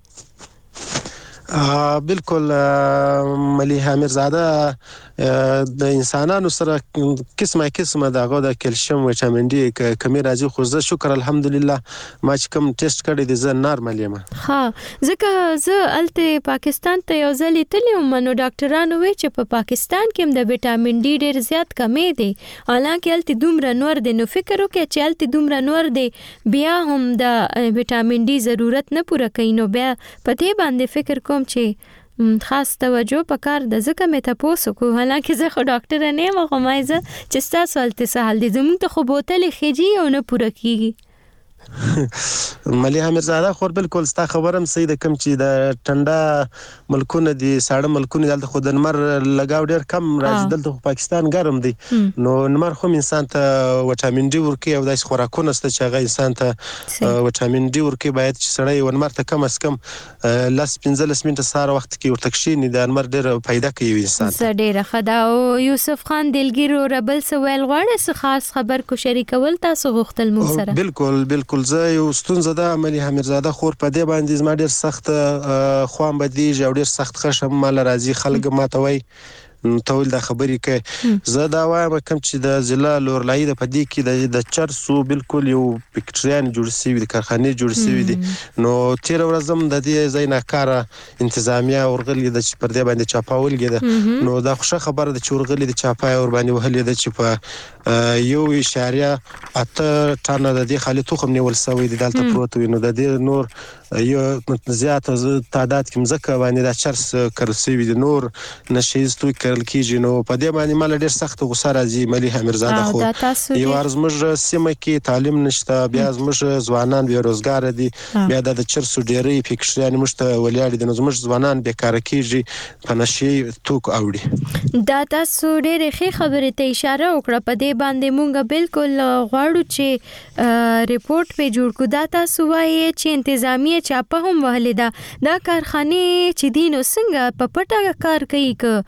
K: بالکل ملیحه امیرزاده د انسانانو سره قسمه قسمه دغه د کلشیم وټامین ډي کمی راځي خو زه شکر الحمدلله ما چې کوم ټیسټ کړی دی زه نارمل یم
A: ها ځکه زه الته پاکستان ته یو ځل تللی وم نو ډاکټرانو وی چې په پاکستان کې هم د وټامین ډي ډېر زیات کمی دی حالانکه الته دومره نور دی نو فکر وکړئ چې الته دومره نور دی بیا هم د وټامین ډي ضرورت نه پوره کوي نو بیا په دې باندې فکر کوم چې خاص توجه پکار د ځکه مې تاسو کو حالانکه زه خو ډاکټر نه یم خو مې زه چې تاسو الته سهال دي زموږ ته خو بوتل خېجی او نه پوره کیږي
K: ملیحه امیرزاده خور بالکل ستا خبرم صحیح ده کوم چې د ټنډه ملکونه دي ساړه ملکونه دلته خو د نمر لګاو ډېر کم راځي دلته خو پاکستان ګرم دی نو نمر خو انسان ته وټامین ډي ورکوي او داسې خوراکونه شته چې هغه انسان ته وټامین ډي ورکوي باید چې سړی و نمر ته کم از کم لس پنځلس منټه سهار وخت کې ورته کښېني د نمر ډېره فایده کوي انسان
A: ته ډېره ښه ده او یوسف خان دلګیر وروره بل څه ویل غواړئ څه خاص خبر کو شریکول تاسو غوښتل موږ سره
K: بالکل بالکل زه یو ستونزه ده ملیحه امیرزاده خور په دې باندې زما ډېر سخت خوان بدیږي او ډېر سخت خشم مال راځي خلک ماته وایي تول د خبرې کوي زه دا وایم کوم چې د ضلع لورلای د پدې کې د چرسو بالکل یو فکټریان جوړ شوی د کارخانه جوړ شوی دي نو تیر ورځم د دې ځای نه کار انتظامیه ورغلي د پر دې باندې چاپاولګي ده نو دا خوشا خبره د چورغلي د چاپای ور باندې وهلې د چې په یو اشاریه اته ټانه د دې خالي توخم نیول سوی د دلته پروت وي نو د دې نور یو زیات تعداد کې مزکه باندې د چرس کرسي دي نور نشیزتو کړل کیږي نو په دې باندې مال ډېر سخت غوسه راځي ملیحه امیرزاده خو یو ارزمج سیمه کې تعلیم نشته بیا زموږ ځوانان بې روزګار دي بیا د چرسو ډېری فکشریان مشته ولیاړي د زموږ ځوانان بیکاره کیږي په نشي توک اوړي
A: دا تاسو ډېرې ښې خبرې ته اشاره وکړه په دې باندې مونږ بالکل غواړو چې ریپورت په جوړ کو دا تاسو وایي چې انتظامیه چاپه هم وهلې ده دا کارخانه چې دینو څنګه په پټه کار کوي که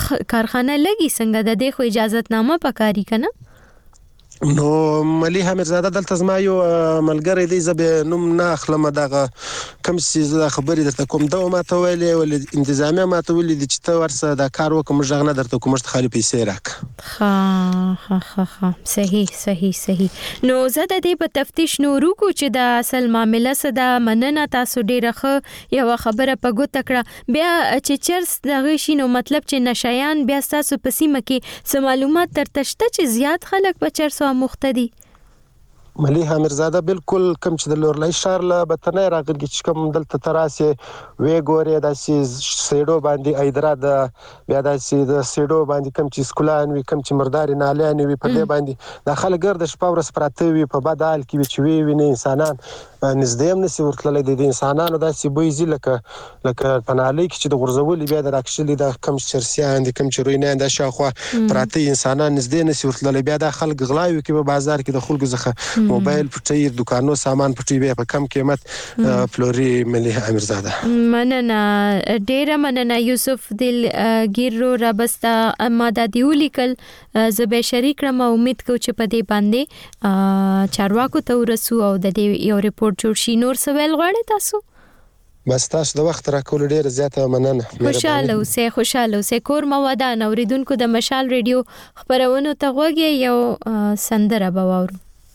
A: کارخانه لګي څنګه د دې خو اجازت نامه پکاري کنه؟
K: نو ملي حمیدزاده دلته زما یو ملګری دی زه نوم نه اخلم دغه کوم څه خبرې درته کوم دا ماته ویلې ول انتظامیه ماته ویلې د چې ته ورسره د کار وکم ژغ نه درته کوم خالي پیسې راک.
A: ها ها ها ها صحیح صحیح صحیح. نو زه د دې په تفتیش نورو کو چې د اصل معاملې سره مننه تاسو ډیره ښه یو خبره په ګوت کړه بیا چې چرس دغه شینو مطلب چې نشایان بیا تاسو په سیمه کې سم معلومات تر تشته چې زیات خلک په چرسو مختدي.
K: ملي حمیدزاده بالکل کم چې د لورلای شهر له بتنه راغلی چې کوم دلته تراسه وی ګوري د سیډو باندې ایدرا د بیا د سید سیډو باندې کم چې سکولان وی کم چې مرداري نالان وی په دې باندې د خلک ګرد شپه ورس پراته وی په بدال کې چې وی ویني انسانان نږدې نسی ورتللې د انسانانو د سیبوي لکه لکه پنالي کې چې د غرزول بیا د راکشلې د کم چرسیان د کم چروینان د شاخوا پراته انسانان نږدې نسی ورتللې بیا د خلک غلاوي کې په بازار کې د خلکو زخه موبایل پټي دکانو سامان پټي به په کم قیمت فلوري ملي حمیدزاده.
A: مننه ډیره مننه یوسف دل ګیرو ربستا اما د دیولیکل زبې شریک رم امید کو چې په دې باندې چارواکو ته ورسو او د دې یو ریپورت جوړ شي. نور سوال غواړئ تاسو؟
K: بس تاسو د وخت راکول ډیر زیاته مننه.
A: خوشاله اوسئ خوشاله اوسئ. کور موادان اوریدونکو د مشال ریډیو خبرونه ته غوږی یو سندره بواورو.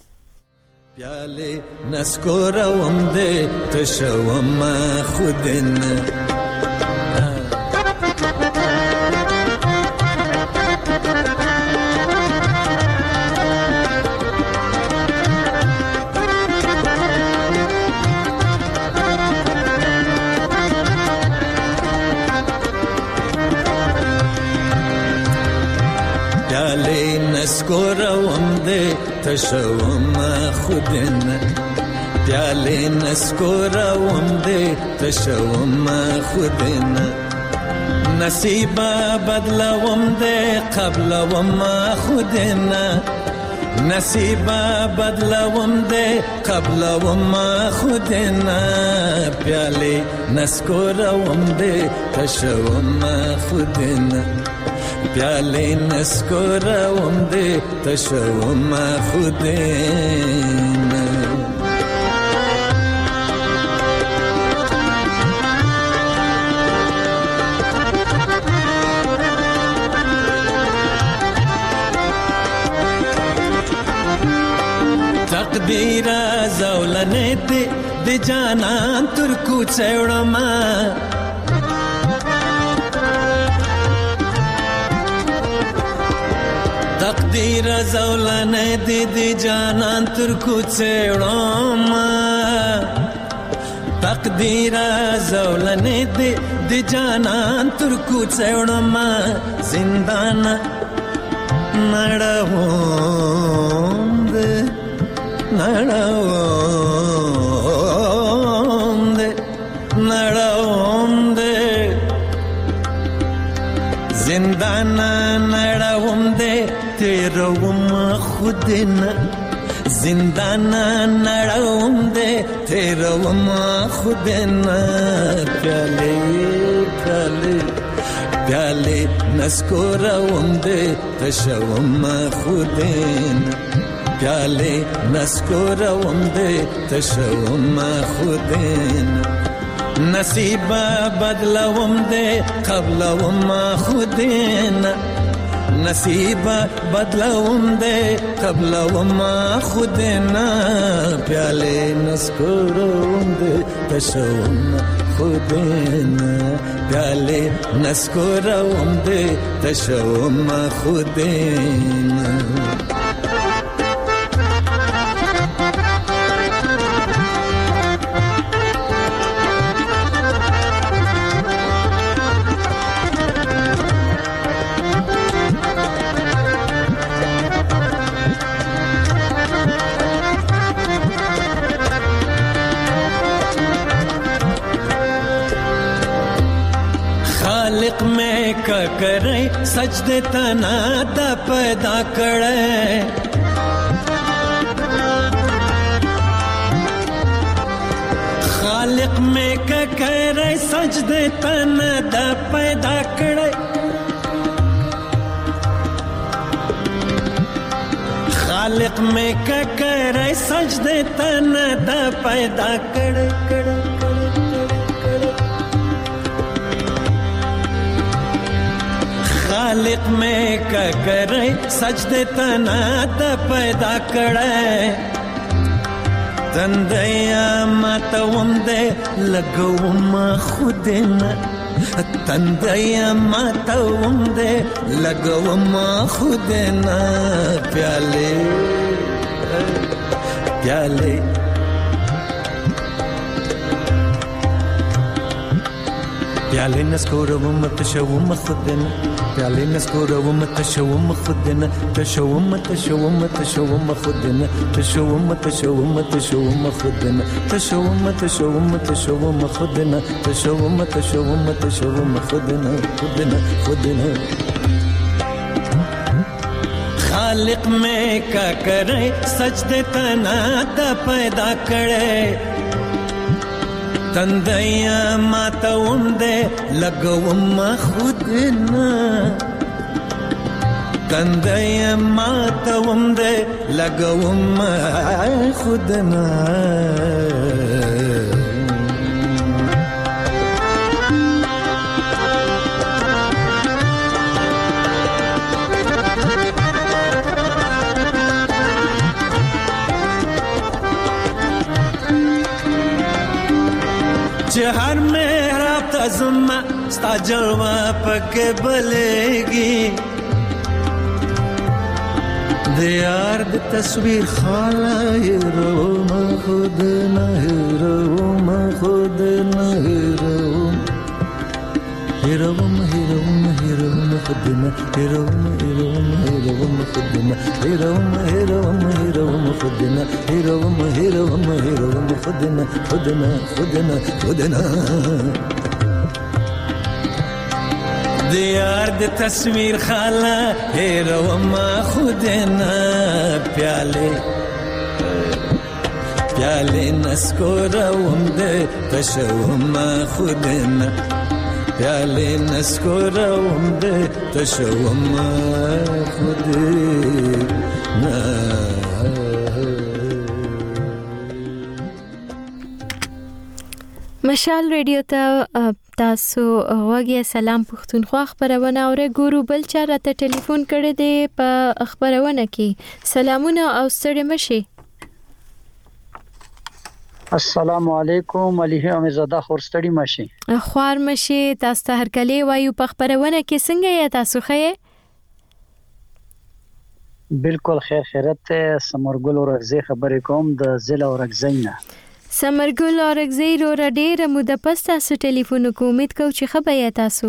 L: پیاله نسکورم دې تشوم خودن نسکورم دې تشوم خودن پیاله نسکورم دې تشوم خودن نصیب بدلوم دې قبلوم خودن نصیب بدلوم دې قبلوم خودن پیاله نسکورم دې تشوم خودن پیاله نسکورم دې تشوم خودن تقدیر زولنه دې د جانان تر کوڅه وړم تقدیر زولنه دې د جانان تر کوڅه وړم تقدیر زولنه دې د جانان تر کوڅه وړم زندان نړوم دې نړوم دې نړوم دې زندان نړوم دې تیروم خودنا زندان نړوم دې تیروم خودنا پیاله پیاله پیاله نسکورم دې تشوم خودنا پیاله نسکورم دې تشوم خودنا نصیب بدلوم دې قبلوم خودنا نصیب بدلوم دې قبلوم خودنا پیاله نسکورم دې تشوم خودنا پیاله نسکورم دې تشوم خودنا کرے سجدے تنا دا پیدا کرے خالق میں کا کرے سجدے تنا دا پیدا کرے خالق میں کا کرے سجدے تن دا پیدا کڑ کڑ خالق میں کا کرے سجدے تن دا پیدا کڑے تندیا ماتوم دے لگوم خودنا تندیا ماتوم دے لگوم خودنا پیالے پیالے پیالے نسکورم تشوم خودنا پیالے نسکورم تشوم خودنا تشوم تشوم تشوم خودنا تشوم تشوم تشوم خودنا تشوم تشوم تشوم خودنا تشوم تشوم تشوم خودنا خودنا خودنا خالق میں کا کرے سجدے تنا دا پیدا کرے تندیا ماتوم دے لگوم خودنا تندیا ماتوم دے لگوم خودنا हर मेरा तज़मा स्ता जलवा पके बलेगी दियार दी तस्वीर खाला हीरो म खुद न हीरो म खुद न हीरो हीरो म हीरो म हीरो म खुद न हीरो म हीरो म हीरो म खुद न हीरो म हीरो म हीरो म खुद न हीरो म हीरो म हीरो म खुद न खुद न खुद न खुद न दियार दी तस्वीर खाला हीरो म खुद न प्याले प्याले नस्कोरम दे तशवम खुद न प्याले नस्कोरम दे तशवम खुद न
A: مشال ریډیو ته تاسو وګیا سلام پښتونخوا خبرونه اوره ګورو بل چا راته ټلیفون کړی دی په خبرونه کې سلامونه او ستړي مشي
M: السلام علیکم علی امیرزاده خورستړي مشي
A: خوار مشي تاسو ته هر کله وایو په خبرونه کې څنګه یا تاسو خې
M: بالکل خیر خیرت سمرګل ورغزي خبرې کوم د ضلع ورغزینا
A: سمرګل اورګزی رو را ډیره موده پس تاسو ټلیفون کو امید کو چې خبر یا تاسو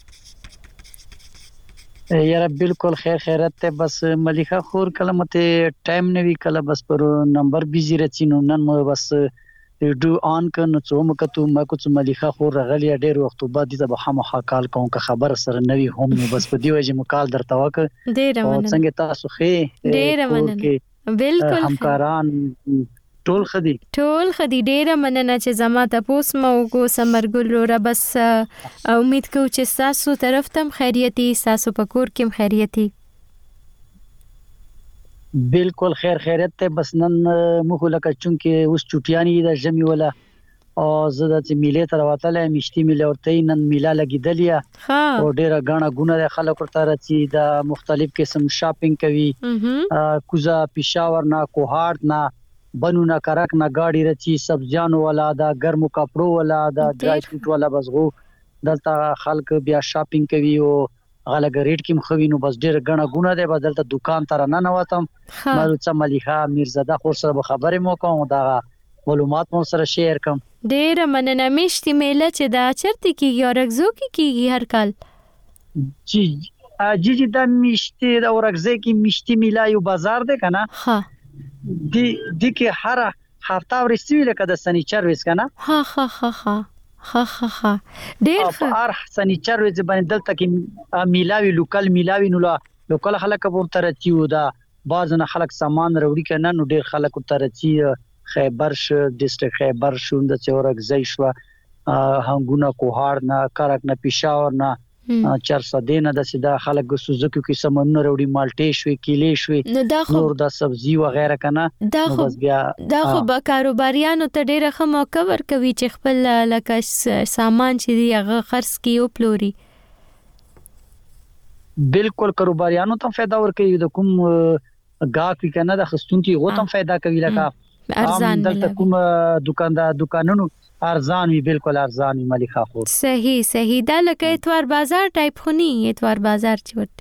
M: یاره بالکل خیر خیرت ته بس ملیکا خور کلمه ته ټایم نوی کله بس پر نمبر بیزی رچینو نن مو بس ډو آن کنه څو مکتو مکو څ ملیکا خور غلی ډیر وخت بعد دې به خامخا کال کوم که خبر سره نوی هم بس په دی وجه مکال درته وک
A: ډیره مننه
M: څنګه تاسو خې
A: ډیره مننه بالکل
M: همکاران ټول خدي
A: ټول خدي ډیره مننه چې زما تاسو مو کو سمرګل را بس امید کو چې تاسو طرف تم خیریتي تاسو پکور کې خیریتي
M: بالکل خیر خیرت ته بس نن مخ لکه چونکه اوس چټیانی د جمی ولا او زړه چې میله تر واتله مشتي میله ورته نن میله لګیدلیا او ډیره غاڼه ګونه خلک ورته راځي د مختلف قسم شاپینګ کوي کوزا پېښور نه کوهارد نه بنونه کرک نه گاڑی رچی سبزیانو والا دا ګرمو کپړو والا دا ډرای فروټ والا بسغو دلته خلک بیا شاپینګ کوي او غلګ ریټ کې مخوي نو بس ډیر غنه ګونه ده بدلته دکان تر نه نه واتم مروڅه ملیحه میرزاده خور سره خبرې مو کوم دا معلومات مو سره شیر کوم
A: ډیر مننه مشتي میله چې دا چرته کیږي اورګزو کې کیږي هر کال
M: جی جی جی دا مشتي دا اورګزه کې مشتي میله یو بازار ده کنه
A: ها
M: دی دی کې هر هفته ورسوي لکه د سنیچر وس کنه
A: ها ها ها ها ها ها ها ډیر
M: ښه هر سنیچر وس باندې دلته کې میلاوي لوکل میلاوي نو لوکل خلک په تر چیو دا باز نه خلک سامان وروړي کنه نو ډیر خلک تر چی خیبر ش ډیسټریکټ خیبر شوند چې ورګ زئی شو هنګونه کوهار نه کارک نه پېښور نه چرسدې نه د سیده خلک سوزکو کې سمونه وروړي مالټې شوي کیلې شوي نور د سبزي و غیره کنه
A: نو بس بیا دا خو به کاروباریانو ته ډیره ښه موقع ورکوي چې خپل لکه سامان چې دی هغه خرڅ کړي او پلوري.
M: بالکل کاروباریانو ته فائدہ ورکوي د کوم گاهک کنه د خستونکو غو ته فائدہ کوي لکه ارزان دلته کوم دکاندار دکانونو ارزان وی بالکل ارزان وی ملکه خور
A: صحیح صحیح دا لکه اتوار بازار ټایپ خونی اتوار بازار چوت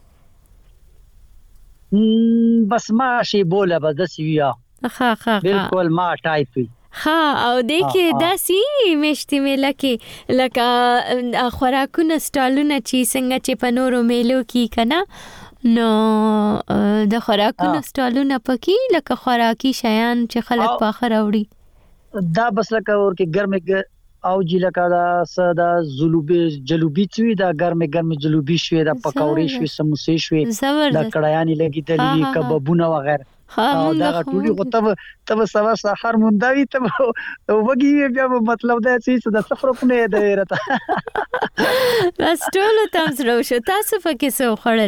M: بس ما شی بوله بس د سیویا
A: ها ها
M: بالکل ما ټایپ وی
A: ها او دیکھې داسي میشتي میله کې لکه خوراکونه سټالونه چې څنګه چې په نورو میلو کې کنه نو د خوراکونو سټالونه پکې لکه خوراکي شیان چې خلک په اخر وړي
M: دا بس لکه ورکه ګرمه او جی لکه دا ساده جلوبي جلوبي چوي دا ګرمه ګرمه جلوبي شوي دا پکوړې شوي سموسې شوي دا کړایانی لګیدلې کبابونه وغیرہ او دا ټولي غوته تب سبا سحر مونږی ته وګي بیا مطلب دا چې د سفر په نه دی رته
A: بس ټول تم سره شو تاسو پکې سو خړل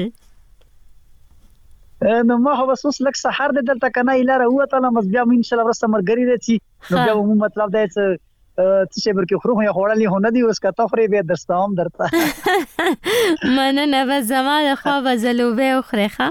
M: نو ما هو بس لک سحر د دلته کنه الاره هو تعالی مز بیا ان شاء الله ورسته مرګري رچی نو بیا مو مطلب دا چې چې برکه خرو یا خورلې هونه دی اوس کا تفری به درستام درته
A: مننه و زماده خو وزلوبه او خرخه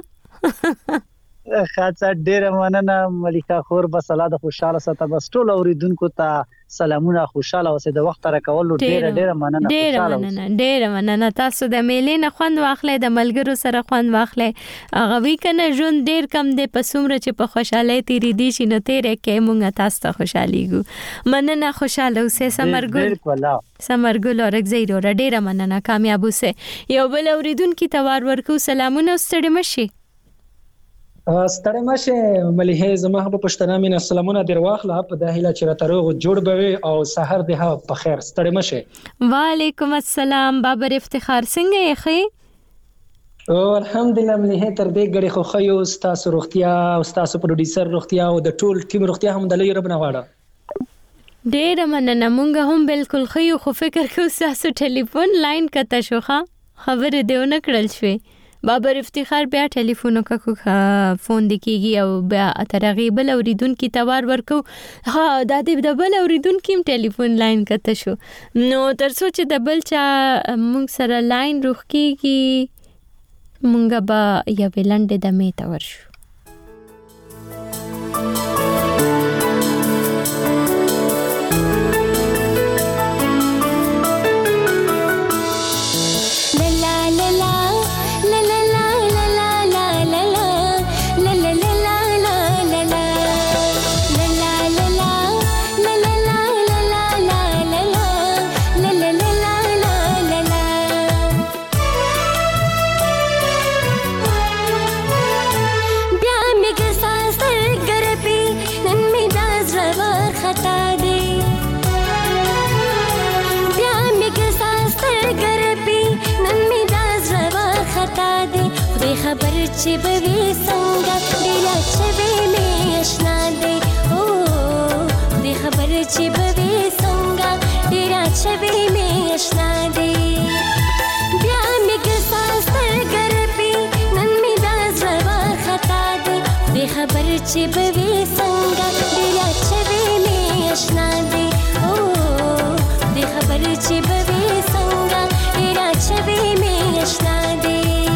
M: خاصه ډیره مننه ملکه خور بس الله د خوشاله ساته بس ټول اوریدونکو ته سلامونه خوشاله اوسه د وخت را کول ډیره ډیره مننه
A: ډیره مننه ډیره مننه تاسو د میلې نه خوند واخلې د ملګرو سره خوند واخلې هغه وی کنه ژوند ډیر کم دی په سومره چې په خوشاله تیری دي شي نو تیرې کې مونږ تاسو ته خوشاليګو مننه خوشاله اوسه سمرګل سمرګل اورک زیرو ډیره مننه کامیاب اوسه یو بل اوریدونکو ته وار ورکو سلامونه ستړي مشي
N: ستړی مشه مليحه زما په پښتنه مين سلامونه در واخله په داخله چې راته روغ جوړ بوي او سحر ده په خیر ستړی مشه
A: وعلیکم السلام بابر افتخار څنګه یې خې
N: او الحمدلله مليحه تر دې غړي خو خيو تاسو روغتیا او تاسو پروډوسر روغتیا او د ټول ټیم روغتیا هم د لوی رب نه واړه
A: ډېر مننه مونږ هم بالکل خيو خو فکر کوو تاسو ټلیفون لاین کته شوخه خبره دیونه کړل شوي بابر افتخار بیا ټلیفون وکړو فون دکېږي او بیا ترغه بل اوریدونکو توار ورکو ها د دې بل اوریدونکو ټلیفون لاین کته شو نو تر څو چې د بل چا مونږ سره لاین روخ کېږي مونږ به یا ویلند د مې تور شو
G: खबर चिबवी संगा दिला छवे में अशना दे ओ दे खबर चिबवी संगा दिला छवे में अशना दे ब्या में के सास्तर घर पे नन में दाजवा खता दे दे खबर चिबवी संगा दिला छवे में अशना दे ओ दे खबर चिबवी संगा दिला छवे में अशना दे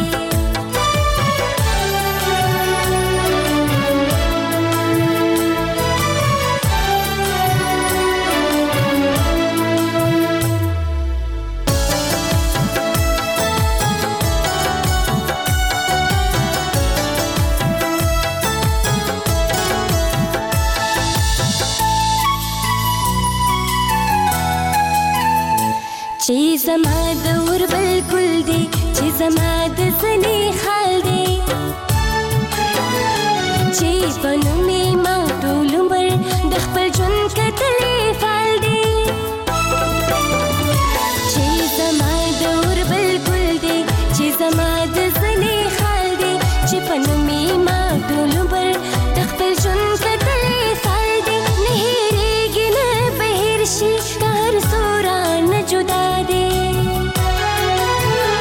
G: چیز ما دور بالکل دی چیز ما د سنی خال دی چیز بنو می ما ټول عمر د خپل ژوند کتلې فال دی چیز ما دور بالکل دی چیز ما د سنی خال دی چې بنو می ما ټول عمر د خپل ژوند کتلې فال دی نه هېریږي نه بهر شي هر سوران جدا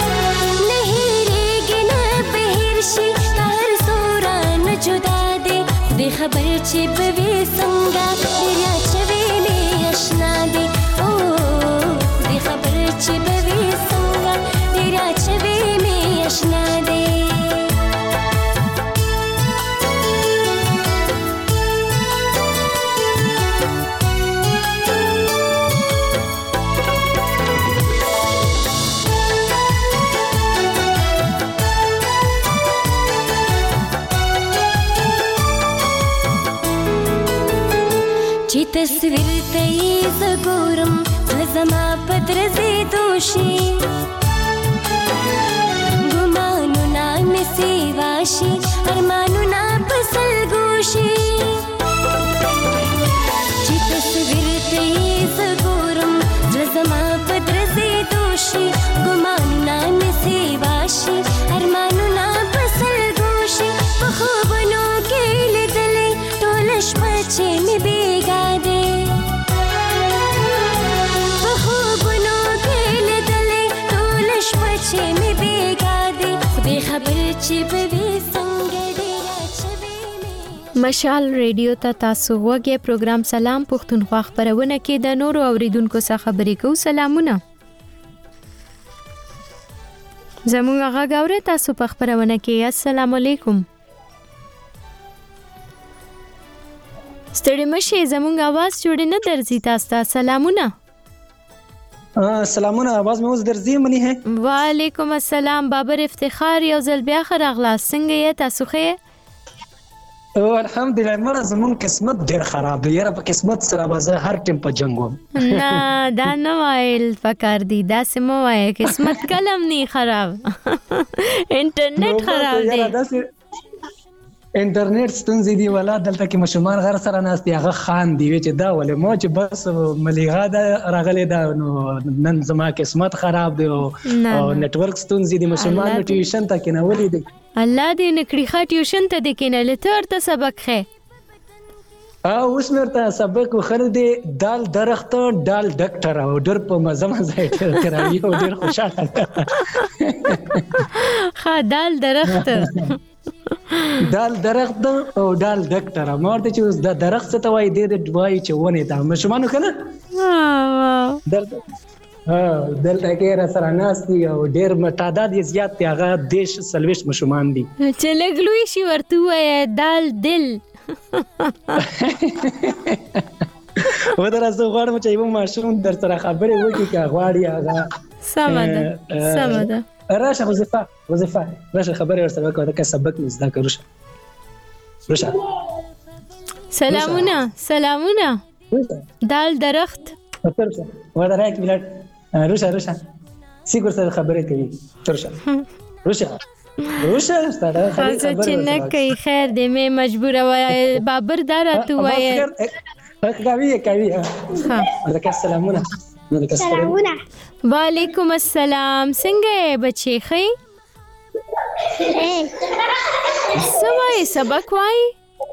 G: چې بوي څنګه ډېر چوي مې آشنا دي او دې خبر چې بوي څنګه ډېر چوي مې آشنا دي چې تصویر ته یې زه ګورم زړه زما په درزېدو شي ګمانونه مې سیوا شي ارمانونه په سلګو شي چې تصویر ته یې زه ګورم زړه زما په درزېدو شي ګمانونه مې سیوا شي ارمانونه په سلګو شي په خوبونو کې لیدلې ټوله شپه چې مې بېګا دي په خوبونو کې لیدلې ټوله شپه چې مې بېګا دي خدای خبر چې به وي څنګه ډېره چوي مې
A: مشال ریډیو ته تاسو وګورئ پروګرام سلام پښتونخوا خبرونه کې د نورو اوریدونکو څخه خبرې کوو سلامونه زموږ غږ اورئ تاسو په خبرونه کې السلام علیکم ستړي مشه زموږ आवाज جوړ نه درځي تاسو ته سلامونه
N: سلامونه आवाज مې اوس درځي منی ہے
A: وعلیکم السلام بابر افتخار یو ځل بیا خراغلا څنګه یې تاسو ښه
N: او الحمدلله مړه زمون قسمت ډیر خراب دی یاره په قسمت سره به هر ټیم په جنگ وم
A: نه دا نه وایل پکار دی دا سمو وای قسمت کلم نه خراب انټرنیټ خراب دی
N: انټرنیټ ستونزې دی ولا دلته کې مشمان غیر سره ناس دی هغه خان دی چې دا ولې مو چې بس مليغه دا راغله دا نن زما قسمت خراب دی او نت ورک ستونزې دی مشمان ټیوشن ته کې نه ولې دی
A: الله دې نکړي خا ټیوشن ته دې کې نه لته ته سبق خې
N: او اوس مرته سبق خل دی دال درخت دال ډاکټر او ډر په مزه مزه کوي او ډیر خوشاله
A: خا دال درخت
N: دال درخت او دال ډاکټر مورته چې د درخت څه توای دی د دوای چې ونه تا مشمانو کنه
A: واه
N: دلته ها دلته کې را سره ناس دي او ډیر تعداد یې زیات دی هغه دیش سلويش مشمان دي
A: چې لګلوي شي ورته وای دال دل
N: و درځو غواړم چې یو ماشوم در سره خبرې وکړي که غواړي هغه
A: سمده سمده
N: راشه وظیفه وظیفه راشه خبرې ورسره وکړه که سبق مې زده کړو راشه
A: سلامونه سلامونه دال درخت
N: ترشه ودا راک ملت راشه راشه سیګور سره خبرې کوي ترشه راشه روشه ستاره
A: خاصه چې نه کوي خیر دې مې مجبور وای بابر دارا تو وای
N: کوي کوي ها ولکه سلامونه
G: سلامونه
A: وعلیکم السلام څنګه بچي خې سوای سبق وای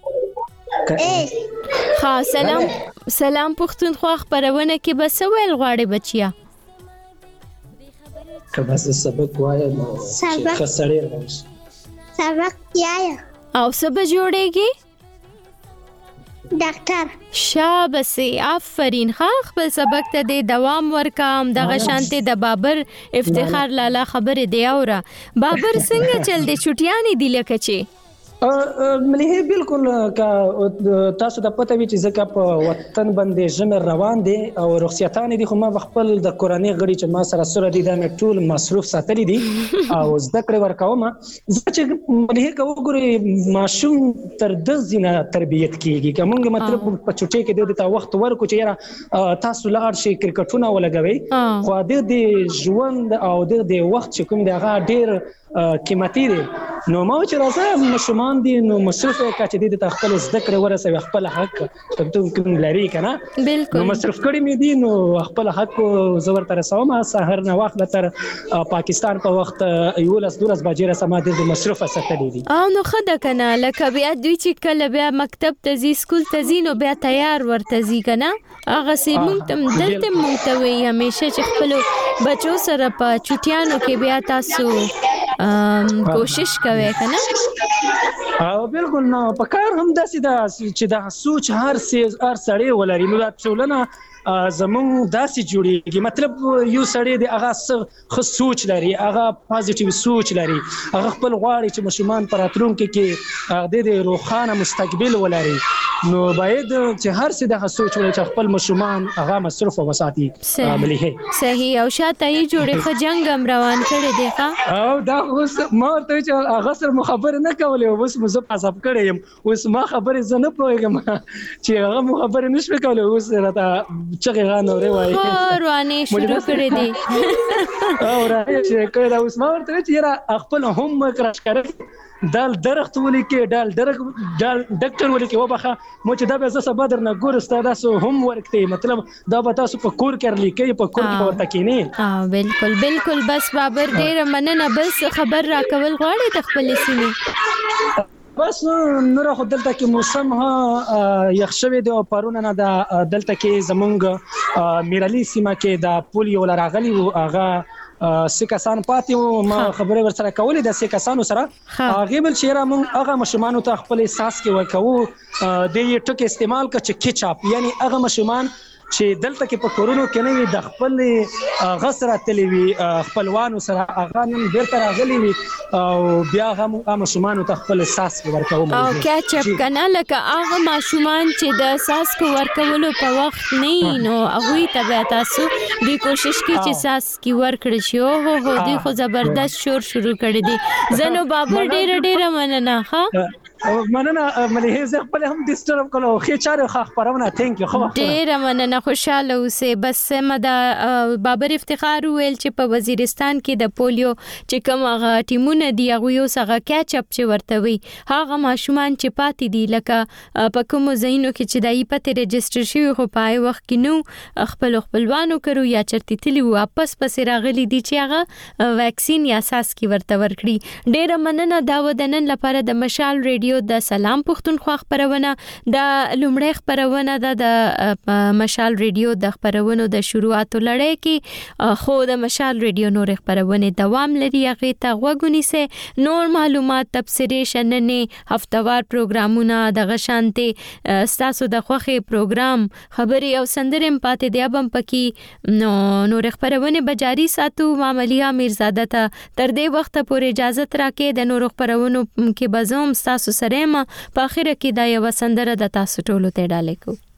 A: ها سلام سلام پښتونخوا خبرونه کې بس ویل غواړي بچیا
N: که بس سبق وای نو خسرې راځي
G: سبق یایا
A: او سبا جوړېږي
G: ډاکټر
A: شابسي آفرین ښه خپل سبق ته د دوام ورکام دغه شانته د بابر افتخار لالا خبره دی اوره بابر څنګه چل دي چټیانی دی لکه چی
N: ملي بالکل کا تاسو د پته وی چې زکه په وطن باندې جمع روان دي او رخصتان دي خو ما خپل د قرآني غړي چې ما سره سره دي د ټول مصروف ساتلي دي او زده کړې ورکوم چې ملي کا وګوري ماشوم تر د زینه تربيت کیږي کومه مطلب په چټي کې د وخت ورکو چې تاسو لاړ شي کرکټونه ولګوي خو د ژوند او د وخت چې کوم دغه ډیر قیمتي دي نو ما چې راځه مشمان دي نو مصرف کچې دي د خپل زده کړې ورسوي خپل حق ته کوم لري کنه
A: بالکل
N: نو مصرف کړی مې دي نو خپل حق زور تر سوم سحر نه وخت تر پاکستان په وخت یو لاس دورس بجې سما د مصرف ستلې دي
A: او نو خده کنه لکه بیا دوی چې کله بیا مکتب ته زی سکول ته زی نو بیا تیار ورته زی کنه هغه سي مونږ تم دلته مونږ ته وي همیشه چې خپل بچو سره په چټیانو کې بیا تاسو کوشش کوي کنه
N: او بالکل نو په کار هم داسې دا چې دا سوچ هر سیز هر سړی ولري نو دا ټولنه زمون داسې جوړیږي مطلب یو سړی د هغه خو سوچ لري هغه پازیټیو سوچ لري هغه خپل غواړي چې مشمان پر راتلونکي کې د روښانه مستقبل ولري نو باید چې هر څه د سوچ ولري چې خپل مشمان هغه مصرف وساتي
A: صحیح صحیح او شاته یې جوړې خو جنگ هم روان کړي دی ښا
N: او دا اوس ما ته چې هغه سره خبر نه کولې اوس مزه پاساب کړی يم اوس ما خبرې زنه پوهیږم چې هغه خبرې نشم کولای اوس راته چغه غانو ری وای
A: روانه شروع کړې دي
N: او راځي چې کله اوس ما ورته چې را خپل هم کراش کړی دال درخت ولي کې دال درخت دال ډاکټر ولي کې وبخه مو چې دا به زه سبا درنه ګور ستاسو تاسو هم ورکته مطلب دا به تاسو په کور کې لیکي په کور کې ورته کینی
A: ها بالکل بالکل بس بابر ډیر مننه بس خبر را کول غواړي د خپل سیمه
N: بس نور خو دلته کې موسم ها یخ شوی دی او پرونه نه د دلته کې زمونږ میرالي سیمه کې د پولیو لراغلی او هغه سکسان پاتې ما خبره ورسره کولې د سکسانو سره هغه بل شیره مونږ هغه مشمانو ته خپل احساس کې ورکو د یې ټکو استعمال ک چې کچاپ یعنی هغه مشمان چې دلته کې په کورونو کې نه د خپل غسره تلوي خپلوانو سره هغه نن بیرته راغلي وي او بیا هم ماشومان ته خپل احساس ورکوم
A: او کیچپ کنه لکه هغه ماشومان چې د احساس کو ورکولو په وخت نه نو هغه ته بیا تاسو د کوشش کې چې احساس کی ورکړ شي او هو د خو زبردست شور شروع کړی دي زنو بابا ډېر ډېر مننه ها
N: مننه ملي زه خپل هم ډیسټرب کولو خې چاره خو خبرونه ثانک یو خو
A: ډېر مننه خوشاله اوسه بس مدا بابر افتخار ویل چې په وزیرستان کې د پولیو چې کوم هغه ټیمونه دی هغه یو څنګه کیچپ چې ورته وي هغه ماشومان چې پاتې دي لکه په کوم ځایونو کې چې دای په رجستر شوی خو پای وخت کې نو خپل خپلوانو کړو یا چرته تلی واپس پس راغلي دي چې هغه ویکسین یا اساس کې ورته ورکړي ډېر مننه دا ودنن لپاره د مشال ریډیو د سلام پښتونخوا خبرونه د لومړی خبرونه د مشال ریډیو د خبرونو د شروعاتو لړۍ کې خو د مشال ریډیو نور خبرونه دوام لري هغه ته وګونیسه نور معلومات تبصرې شننې هفتوار پروګرامونه د غشانته ستاسو د خوخي پروګرام خبري او سندرم پاتې دی ابم پکې نو نور خبرونه بجاری ساتو معاملیا میرزاده ته تر دې وخت پورې اجازه ترکه د نور خبرونو کې بزوم ستاسو سره ما په اخر کې دا یو سندره د تاسو ټولو ته ډالې کو